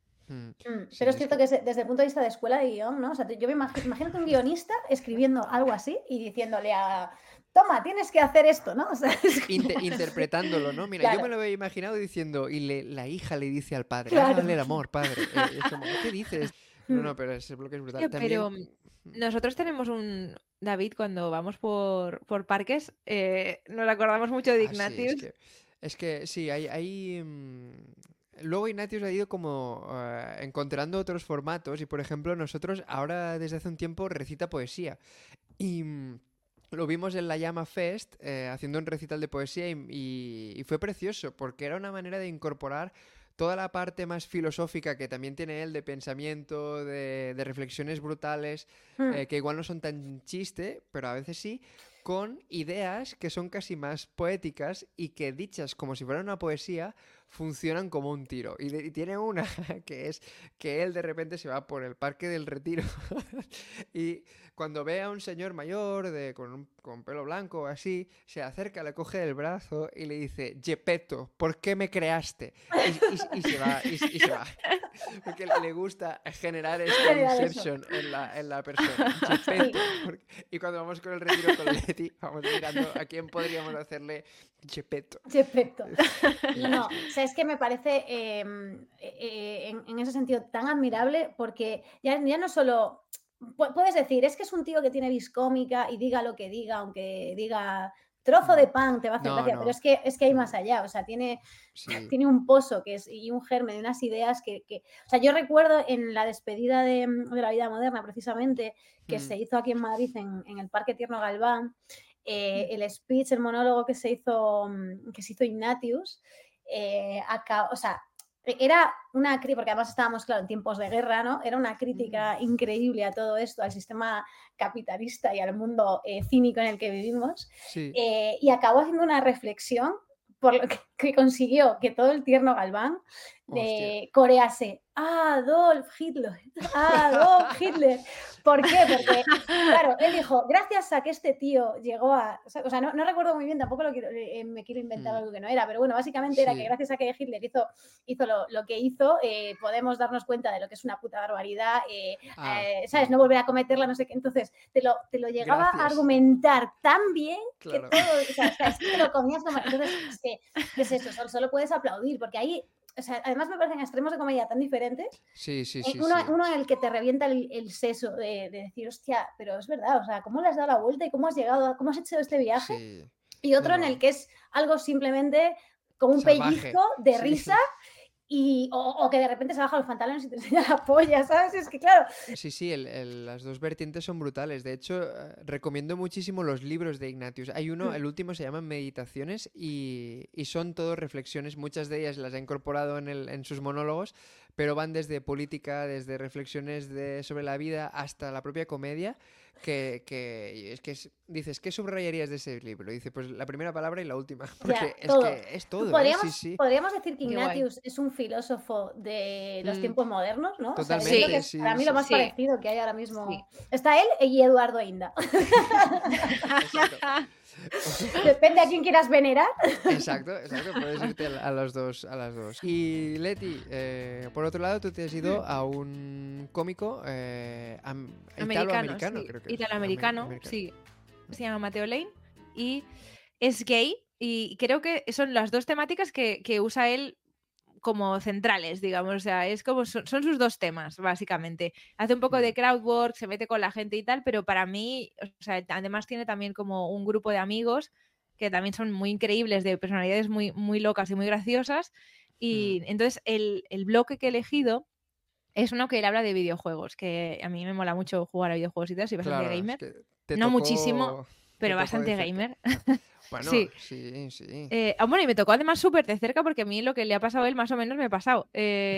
Pero Sí, es es cierto que... que desde el punto de vista de escuela de guión, ¿no? O sea, yo me imagínate un guionista escribiendo algo así y diciéndole a, toma, tienes que hacer esto, ¿no? O sea, es como, Interpretándolo, ¿no? Mira, yo me claro, lo había imaginado diciendo, y la hija le dice al padre, hágale claro. el amor, padre. Es como, ¿qué dices? No, Mm, no, pero ese bloque es brutal. Tío, pero También... nosotros tenemos David, cuando vamos por parques, nos acordamos mucho de Ah, sí, Ignatius. es que sí, luego Ignatius ha ido como encontrando otros formatos y, por ejemplo, nosotros ahora desde hace un tiempo recita poesía y lo vimos en la Llama Fest haciendo un recital de poesía y fue precioso porque era una manera de incorporar toda la parte más filosófica que también tiene él de pensamiento, de reflexiones brutales, mm. que igual no son tan chiste, pero a veces sí, con ideas que son casi más poéticas y que dichas como si fueran una poesía, funcionan como un tiro. Y tiene una que es que él de repente se va por el Parque del Retiro y cuando ve a un señor mayor con pelo blanco o así, se acerca, le coge el brazo y le dice, Gepetto, ¿por qué me creaste? Y se va, y se va. Porque le gusta generar esta Genial eso. inception en la persona. Sí, Gepetto. Y cuando vamos con el retiro con Leti, vamos mirando a quién podríamos hacerle Gepetto. perfecto. Sí, No, sí, no, es o que... sea, es que me parece en ese sentido tan admirable porque ya no solo puedes decir, es que es un tío que tiene vis cómica y diga lo que diga, aunque diga trozo mm, de pan te va a hacer No, gracia, pero no. es que hay mm, más allá, o sea, tiene, Sí. tiene un pozo y un germen de unas ideas o sea, yo recuerdo en la despedida de la vida moderna, precisamente, que mm, se hizo aquí en Madrid, en el Parque Tierno Galván, el speech, el monólogo que se hizo Ignatius, o sea, era una crítica, porque además estábamos, claro, en tiempos de guerra, ¿no? Era una crítica increíble a todo esto, al sistema capitalista y al mundo cínico en el que vivimos. Sí. Y acabó haciendo una reflexión por lo que consiguió que todo el tierno Galván corease Adolf Hitler, Adolf Hitler. ¿Por qué? Porque, claro, él dijo, gracias a que este tío llegó a... O sea, no recuerdo muy bien, tampoco me quiero inventar algo que no era, pero bueno, básicamente era que gracias a que Hitler hizo lo que hizo, podemos darnos cuenta de lo que es una puta barbaridad, ¿sabes? No volver a cometerla, no sé qué. Entonces, te lo llegaba a argumentar tan bien que todo... O sea, es que te lo comías como... Entonces, es eso, solo puedes aplaudir, porque ahí... O sea, además me parecen extremos de comedia tan diferentes. Sí. Uno en el que te revienta el seso de decir, hostia, pero es verdad, o sea, ¿cómo le has dado la vuelta y cómo has llegado, cómo has hecho este viaje? Sí. Y otro en el que es algo simplemente como un pellizco de risa o que de repente se baja los pantalones y te enseña la polla, ¿sabes? Es que claro... Sí, las dos vertientes son brutales. De hecho, recomiendo muchísimo los libros de Ignatius. Hay uno, el último se llama Meditaciones y son todo reflexiones. Muchas de ellas las ha incorporado en sus monólogos, pero van desde política, desde reflexiones sobre la vida hasta la propia comedia. Dices, ¿qué subrayarías de ese libro? Dice, pues la primera palabra y la última. Porque es todo. Podríamos decir que Ignatius es un filósofo de los tiempos modernos, ¿no? Totalmente, o sea, es para mí lo más parecido que hay ahora mismo. Sí. Está él y Eduardo Inda. Depende a quién quieras venerar. Exacto, puedes irte a las dos. Y Leti, por otro lado, tú te has ido a un cómico italoamericano, sí. Creo que italoamericano, sí. Se llama Matteo Lane y es gay y creo que son las dos temáticas que usa él como centrales, digamos, o sea, es como son sus dos temas, básicamente. Hace un poco de crowdwork, se mete con la gente y tal, pero para mí, o sea, además tiene también como un grupo de amigos que también son muy increíbles, de personalidades muy, muy locas y muy graciosas, y entonces el bloque que he elegido es uno que él habla de videojuegos, que a mí me mola mucho jugar a videojuegos y tal, soy bastante gamer. Es que no muchísimo, pero bastante gamer. Bueno, sí. Bueno, y me tocó además súper de cerca porque a mí lo que le ha pasado a él más o menos me ha pasado.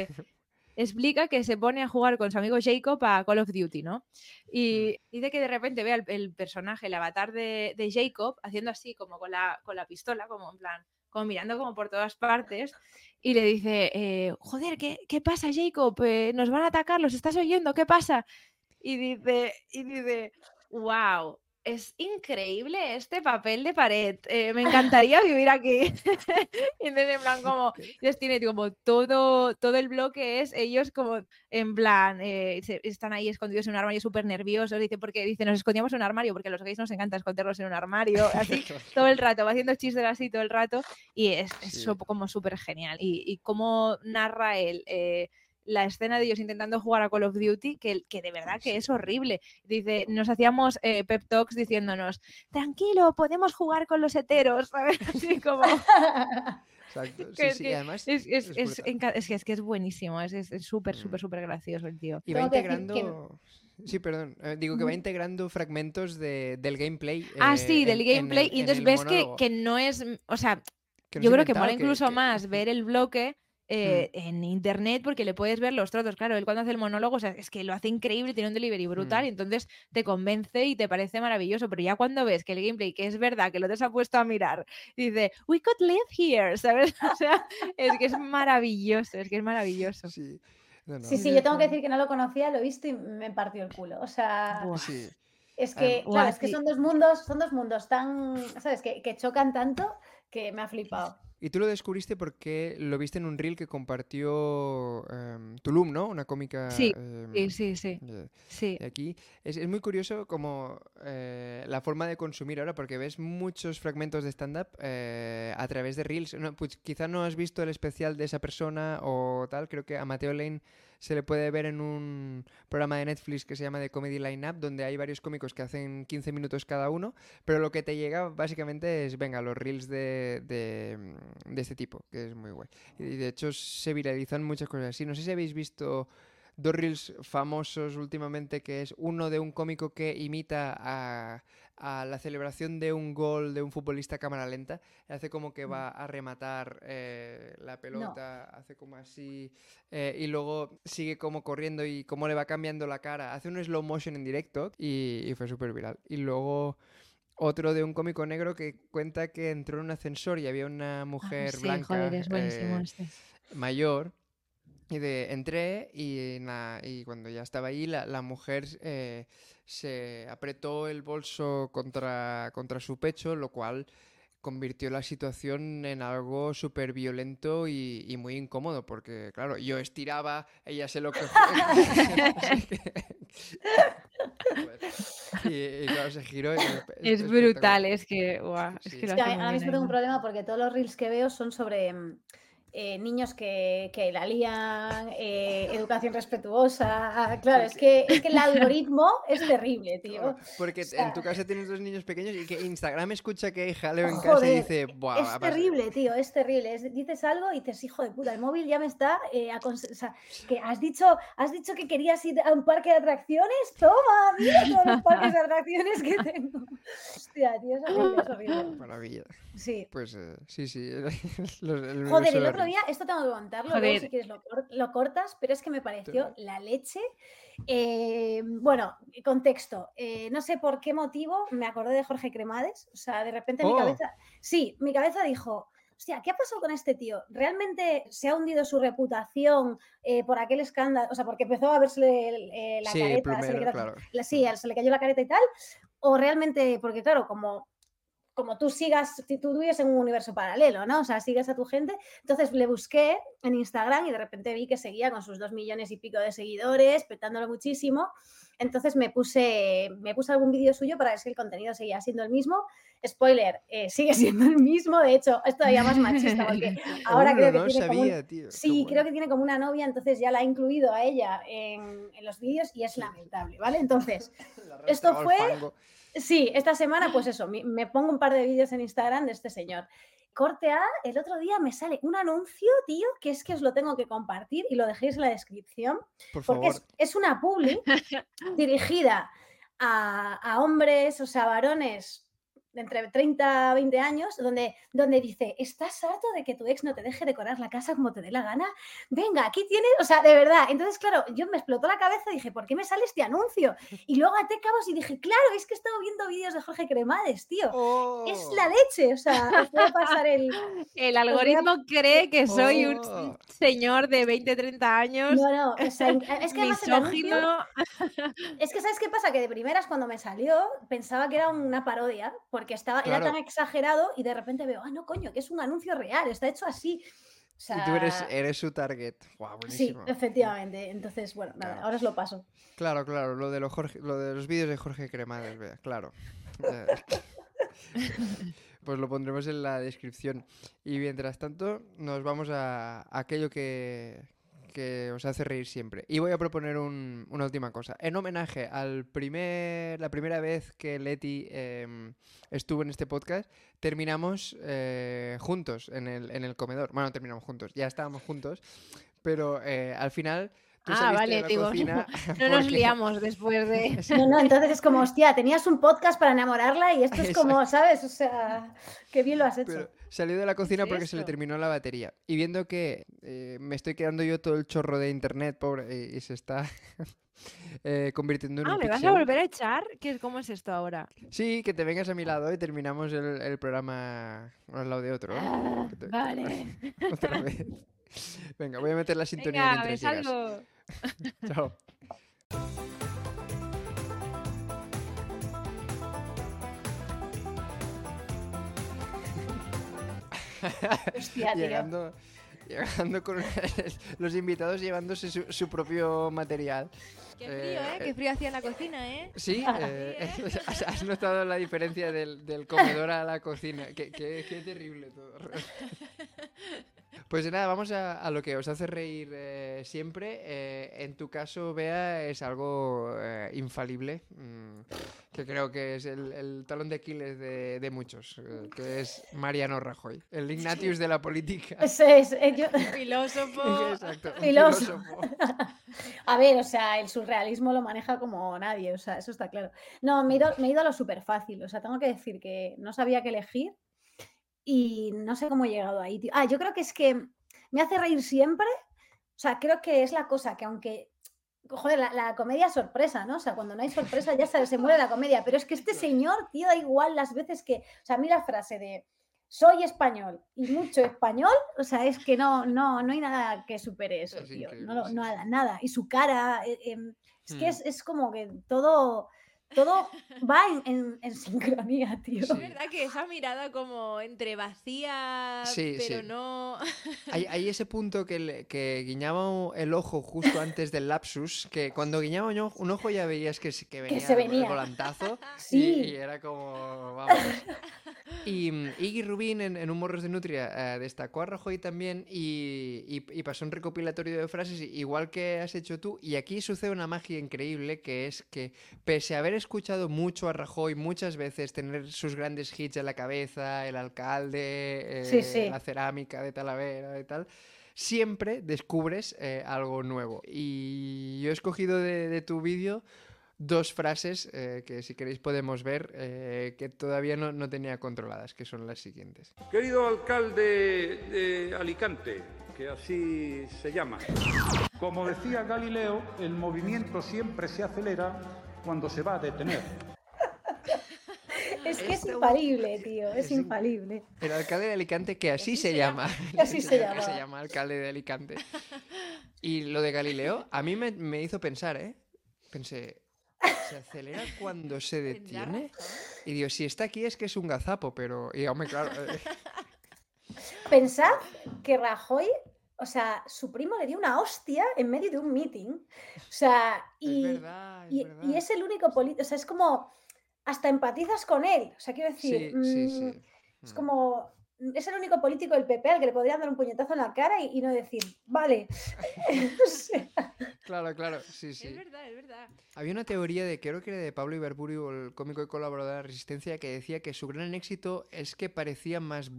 Explica que se pone a jugar con su amigo Jacob a Call of Duty, ¿no? Y dice que de repente ve el personaje, el avatar de Jacob, haciendo así como con la pistola, como en plan, como mirando como por todas partes, y le dice, joder, ¿qué pasa, Jacob? Nos van a atacar, ¿los estás oyendo? ¿Qué pasa? Y dice, wow, es increíble este papel de pared. Me encantaría vivir aquí. Y entonces, en plan, como, ellos tienen como todo el bloque es ellos como, en plan, están ahí escondidos en un armario súper nerviosos. Dice, nos escondíamos en un armario porque a los gays nos encanta esconderlos en un armario. Así, todo el rato, va haciendo chistes así todo el rato. Y es como súper genial. Y cómo narra él... la escena de ellos intentando jugar a Call of Duty, que de verdad que es horrible. Dice, nos hacíamos pep talks diciéndonos, tranquilo, podemos jugar con los heteros, ¿sabes? Así como... Exacto, además es que es buenísimo, es súper gracioso el tío. Y va integrando... Sí, perdón. Digo que va integrando fragmentos del gameplay. Sí, del gameplay. Y entonces ves que no es... O sea, yo creo que mola incluso más ver el bloque en internet porque le puedes ver los trozos. Claro, él cuando hace el monólogo, o sea, es que lo hace increíble, tiene un delivery brutal y entonces te convence y te parece maravilloso. Pero ya cuando ves que el gameplay, que es verdad, que lo te has puesto a mirar, dice, we could live here, ¿sabes? O sea, es que es maravilloso, Sí. Sí, yo tengo que decir que no lo conocía, lo he visto y me partió el culo. O sea, es que, claro, es que son dos mundos tan, ¿sabes? Que chocan tanto que me ha flipado. Y tú lo descubriste porque lo viste en un reel que compartió Tulum, ¿no? Una cómica... Sí. De aquí. Es muy curioso como la forma de consumir ahora, porque ves muchos fragmentos de stand-up a través de reels. No, pues quizá no has visto el especial de esa persona o tal. Creo que a Matteo Lane se le puede ver en un programa de Netflix que se llama The Comedy Line-Up, donde hay varios cómicos que hacen 15 minutos cada uno, pero lo que te llega básicamente es, venga, los reels de este tipo, que es muy guay. Y de hecho se viralizan muchas cosas así. No sé si habéis visto dos reels famosos últimamente, que es uno de un cómico que imita a la celebración de un gol de un futbolista a cámara lenta, hace como que va a rematar la pelota, hace como así, y luego sigue como corriendo y cómo le va cambiando la cara, hace un slow motion en directo y fue súper viral. Y luego otro de un cómico negro que cuenta que entró en un ascensor y había una mujer Sí, blanca joder, es buenísimo mayor. Y entré y cuando ya estaba ahí, la mujer se apretó el bolso contra su pecho, lo cual convirtió la situación en algo súper violento y muy incómodo, porque claro, yo estiraba, ella se lo cogía. Y claro, se giró. Es brutal, es que, guau, es que lo hace muy ahora bien mismo tengo un además. problema porque todos los reels que veo son sobre niños que la lían, educación respetuosa. Claro, es que el algoritmo es terrible, tío. Claro, porque O sea, en tu casa tienes 2 niños pequeños y que Instagram escucha que hay jaleo en casa y joder, dice, ¡buah! es terrible, tío, es terrible. Dices algo y dices, hijo de puta, el móvil ya me está... o sea, que has dicho que querías ir a un parque de atracciones. Toma, mira todos los parques de atracciones que tengo. Hostia, tío, es horrible, es horrible. Maravilla. Sí. Pues sí. Joder, el otro día, esto tengo que contarlo, luego si Joder. quieres lo cortas, pero es que me pareció la leche. Bueno, contexto. No sé por qué motivo me acordé de Jorge Cremades. O sea, de repente mi cabeza... Sí, mi cabeza dijo... Hostia, ¿qué ha pasado con este tío? ¿Realmente se ha hundido su reputación por aquel escándalo? O sea, porque empezó a verse la careta, primero, claro. se le cayó la careta y tal. O realmente, porque claro, como tú vives en un universo paralelo, ¿no? O sea, sigues a tu gente. Entonces le busqué en Instagram y de repente vi que seguía con sus 2 millones y pico de seguidores, petándolo muchísimo. Entonces me puse algún vídeo suyo para ver si el contenido seguía siendo el mismo. Spoiler, sigue siendo el mismo. De hecho, es todavía más machista porque ahora creo que tiene como tío. Sí, creo que tiene como una novia, entonces ya la ha incluido a ella en los vídeos y es lamentable, ¿vale? Entonces, esto fue... Sí, esta semana, pues eso, me pongo un par de vídeos en Instagram de este señor. Corte A, el otro día me sale un anuncio, tío, que es que os lo tengo que compartir y lo dejéis en la descripción. Por porque favor. es una publi dirigida a hombres, o sea, varones de entre 30 a 20 años, donde dice, ¿estás harto de que tu ex no te deje decorar la casa como te dé la gana? Venga, aquí tienes, o sea, de verdad. Entonces, claro, yo me explotó la cabeza y dije, ¿por qué me sale este anuncio? Y luego até cabos y dije, claro, es que he estado viendo vídeos de Jorge Cremades, tío. Es la leche, o sea, os voy a pasar El algoritmo cree que soy un señor de 20, 30 años. No, o sea, es que además el anuncio... Es que, ¿sabes qué pasa? Que de primeras cuando me salió pensaba que era una parodia, porque era tan exagerado y de repente veo, no, coño, que es un anuncio real, está hecho así. O sea... Y tú eres su target. Wow, buenísimo. Sí, efectivamente. Entonces, bueno, nada, ahora os lo paso. Claro, lo de los vídeos de Jorge Cremades, vea, claro. Pues lo pondremos en la descripción. Y mientras tanto, nos vamos a aquello que os hace reír siempre. Y voy a proponer una última cosa. En homenaje a la primera vez que Leti estuvo en este podcast, terminamos juntos en el comedor. Bueno, terminamos juntos, ya estábamos juntos, pero al final... Tú saliste de la cocina no nos liamos después de... No, entonces es como, hostia, tenías un podcast para enamorarla y esto es como, ¿sabes? O sea, qué bien lo has hecho. Pero salió de la cocina porque se le terminó la batería. Y viendo que me estoy quedando yo todo el chorro de internet, pobre, y se está convirtiendo en un ¿me vas a volver a echar? ¿Cómo es esto ahora? Sí, que te vengas a mi lado y terminamos el programa al lado de otro. Vale. Otra vez. Venga, voy a meter la sintonía mientras llegas. Chao. Hostia, tío. Llegando con los invitados llevándose su propio material. Qué frío, Qué frío hacía en la cocina, Sí, has notado la diferencia del comedor a la cocina. Qué terrible todo. Pues nada, vamos a lo que os hace reír siempre. En tu caso, Bea, es algo infalible, que creo que es el talón de Aquiles de muchos, que es Mariano Rajoy, el Ignatius de la política. Filósofo. Exacto, filósofo. A ver, o sea, el surrealismo lo maneja como nadie, o sea, eso está claro. No, me he ido a lo súper fácil, o sea, tengo que decir que no sabía qué elegir. Y no sé cómo he llegado ahí, tío. Yo creo que es que me hace reír siempre. O sea, creo que es la cosa que aunque joder, la comedia sorpresa, ¿no? O sea, cuando no hay sorpresa ya se muere la comedia. Pero es que este señor, tío, da igual las veces que... O sea, a mí la frase de soy español y mucho español, o sea, es que no hay nada que supere eso, tío. Nada. Y su cara, es que es como que todo va en sincronía, tío. Es verdad que esa mirada como entre vacía, pero no... Hay ese punto que guiñaba el ojo justo antes del lapsus, que cuando guiñaba un ojo ya veías que venía el volantazo. Sí. Y era como... Vamos. Y Iggy Rubín en un Morros de Nutria destacó a Rajoy también y pasó un recopilatorio de frases igual que has hecho tú, y aquí sucede una magia increíble, que es que pese a haber escuchado mucho a Rajoy muchas veces, tener sus grandes hits en la cabeza, El alcalde, La cerámica de Talavera y tal, siempre descubres algo nuevo. Y yo he escogido de tu vídeo 2 frases que si queréis podemos ver, que todavía no tenía controladas, que son las siguientes. Querido alcalde de Alicante, que así se llama. Como decía Galileo, el movimiento siempre se acelera cuando se va a detener. Es que es infalible, tío, es infalible. El alcalde de Alicante, que así se llama. Así se llama. Se llama alcalde de Alicante. Y lo de Galileo, a mí me hizo pensar, Pensé, ¿se acelera cuando se detiene? Y digo, si está aquí es que es un gazapo, pero... Y hombre, claro... Pensad que Rajoy, o sea, su primo le dio una hostia en medio de un meeting. O sea, y es verdad. Y es el único político, o sea, es como... Hasta empatizas con él. O sea, quiero decir... Sí. Es como... Es el único político del PP al que le podrían dar un puñetazo en la cara y no decir, vale. O sea... Claro, sí. Es verdad. Había una teoría creo que era de Pablo Ibarburu, el cómico y colaborador de La Resistencia, que decía que su gran éxito es que parecía más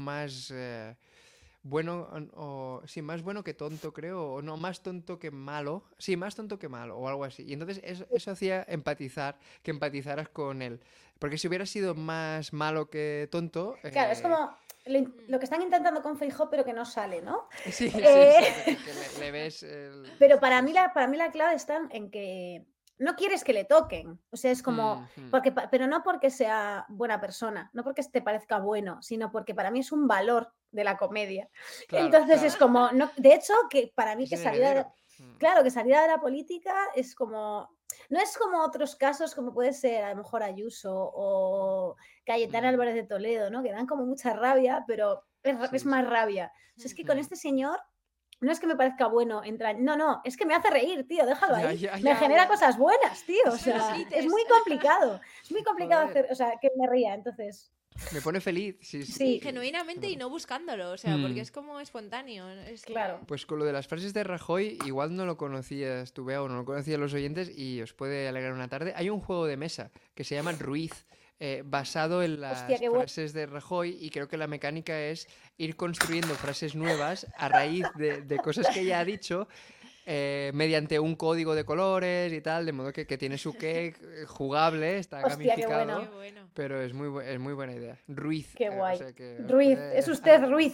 bueno, más bueno que tonto, creo, o no, más tonto que malo. Sí, más tonto que malo, o algo así. Y entonces eso hacía que empatizaras con él. Porque si hubiera sido más malo que tonto... Claro, es como... Lo que están intentando con Feijóo, pero que no sale, ¿no? Sí, que le ves... Pero para mí la clave está en que no quieres que le toquen. O sea, es como... pero no porque sea buena persona, no porque te parezca bueno, sino porque para mí es un valor de la comedia. Claro, entonces es como... No, de hecho, que para mí es que el saliera... heredero. Claro, que saliera de la política es como... No es como otros casos como puede ser a lo mejor Ayuso o Cayetana Álvarez de Toledo, ¿no? Que dan como mucha rabia, pero es más rabia. O sea, es que con este señor no es que me parezca bueno entrar... No, es que me hace reír, tío, déjalo ahí. Me genera cosas buenas, tío. O sea, es muy complicado. Es muy complicado hacer, o sea, que me ría, entonces... Me pone feliz, sí. Genuinamente y no buscándolo, o sea, porque es como espontáneo. Claro. Pues con lo de las frases de Rajoy, igual no lo conocías tú, Bea, o no lo conocían los oyentes y os puede alegrar una tarde. Hay un juego de mesa que se llama Ruiz, basado en las frases de Rajoy, y creo que la mecánica es ir construyendo frases nuevas a raíz de cosas que ella ha dicho, mediante un código de colores y tal, de modo que tiene su qué jugable, está gamificado. Qué bueno. Pero es muy buena idea. Ruiz. Qué guay. O sea que Ruiz, es usted Ruiz.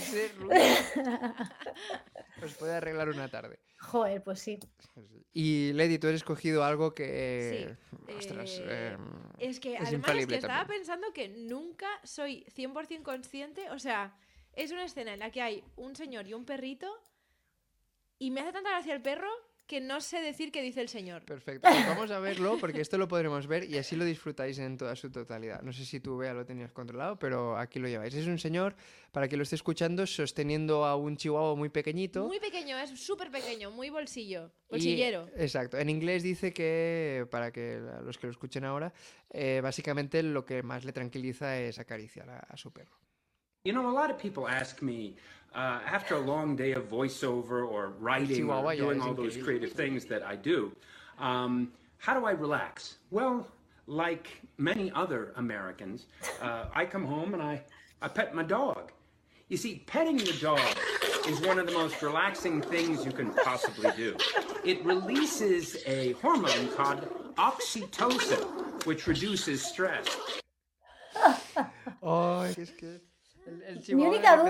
Os puede arreglar una tarde. Joder, pues sí. Y Lady, tú has escogido algo que... Sí. Ostras, es que es además infalible estaba también. pensando que nunca soy 100% consciente, o sea, es una escena en la que hay un señor y un perrito y me hace tanta gracia el perro que no sé decir qué dice el señor. Perfecto, pues vamos a verlo porque esto lo podremos ver y así lo disfrutáis en toda su totalidad. No sé si tú, Bea, lo tenías controlado, pero aquí lo lleváis. Es un señor, para quien lo esté escuchando, sosteniendo a un chihuahua muy pequeñito. Muy pequeño, es súper pequeño, muy bolsillero. Exacto, en inglés dice que, para que los que lo escuchen ahora, básicamente lo que más le tranquiliza es acariciar a su perro. You know, a lot of people ask me, after a long day of voiceover or writing or doing all those creative things that I do, how do I relax? Well, like many other Americans, I come home and I pet my dog. You see, petting your dog is one of the most relaxing things you can possibly do. It releases a hormone called oxytocin, which reduces stress. Oh, es que... Mi única duda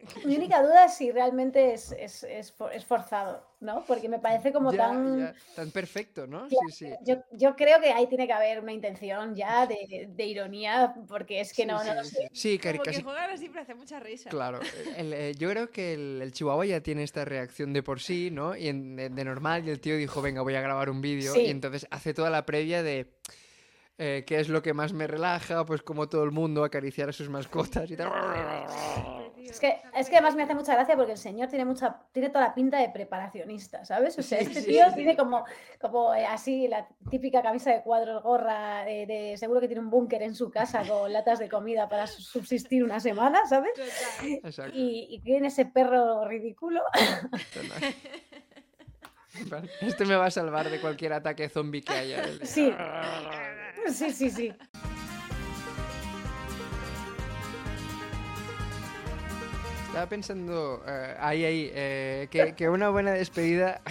Mi única duda es si realmente es forzado, ¿no? Porque me parece como tan perfecto, ¿no? Claro, Sí. Yo creo que ahí tiene que haber una intención ya de ironía, porque es que no lo sé. Sí, Como casi... que juegan así, pero hace mucha risa. Claro, yo creo que el chihuahua ya tiene esta reacción de por sí, ¿no? Y de normal, y el tío dijo, venga, voy a grabar un vídeo, Sí. y entonces hace toda la previa de qué es lo que más me relaja, pues como todo el mundo, acariciar a sus mascotas y tal. Es que además me hace mucha gracia porque el señor tiene toda la pinta de preparacionista, ¿sabes? O sea, este tío tiene como así la típica camisa de cuadros, gorra, seguro que tiene un búnker en su casa con latas de comida para subsistir una semana, ¿sabes? Exacto. Y tiene ese perro ridículo. Este me va a salvar de cualquier ataque zombie que haya. Sí. Estaba pensando que una buena despedida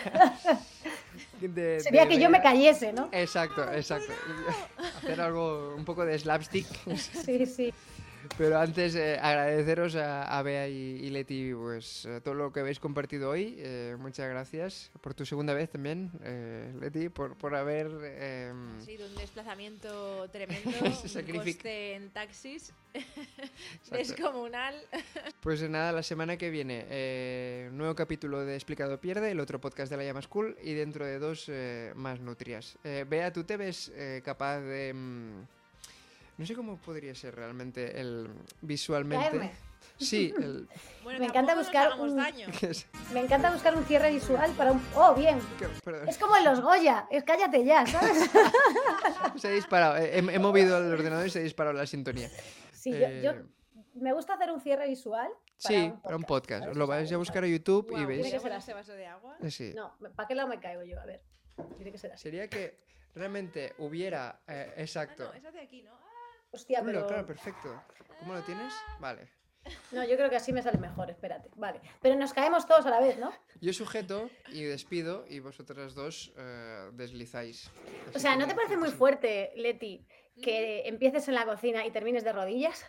sería que yo me cayese, ¿no? Exacto. Hacer algo, un poco de slapstick. Sí. Pero antes agradeceros a Bea y Leti pues todo lo que habéis compartido hoy. Muchas gracias por tu segunda vez también, Leti, por haber... Ha sido un desplazamiento tremendo, un coste en taxis descomunal. Pues nada, la semana que viene nuevo capítulo de Explicado Pierde, el otro podcast de La Llama School, y dentro de 2 más nutrias. Bea, ¿tú te ves capaz de... no sé cómo podría ser realmente visualmente. Caerme. Sí, Bueno, me encanta buscar daño. Me encanta buscar un cierre visual para un... ¡Oh, bien! Perdón. Es como en los Goya. Cállate ya, ¿sabes? Se ha disparado. He movido el ordenador y se ha disparado la sintonía. Sí, yo me gusta hacer un cierre visual para un podcast. Os lo vais a buscar a YouTube y veis. Tiene que ser así. ¿Ese vaso de agua? Sí. No, ¿para qué lado me caigo yo? A ver. Tiene que ser así. Sería que realmente hubiera... exacto. No, es hacia aquí, ¿no? Hostia, pero... Claro, perfecto. ¿Cómo lo tienes? Vale. No, yo creo que así me sale mejor, espérate. Vale. Pero nos caemos todos a la vez, ¿no? Yo sujeto y despido y vosotras dos deslizáis. O sea, ¿no te parece muy fuerte, Leti, que empieces en la cocina y termines de rodillas?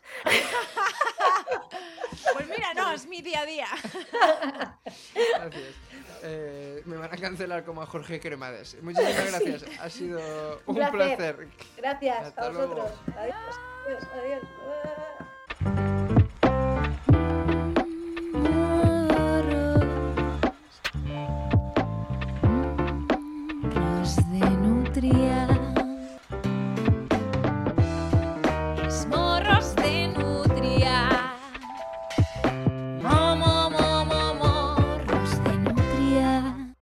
Pues mira, no, es mi día a día. Gracias. Me van a cancelar como a Jorge Cremades. Muchísimas gracias. Sí. Ha sido un placer. Gracias. Hasta a vosotros. Luego. Adiós. Morros de nutria.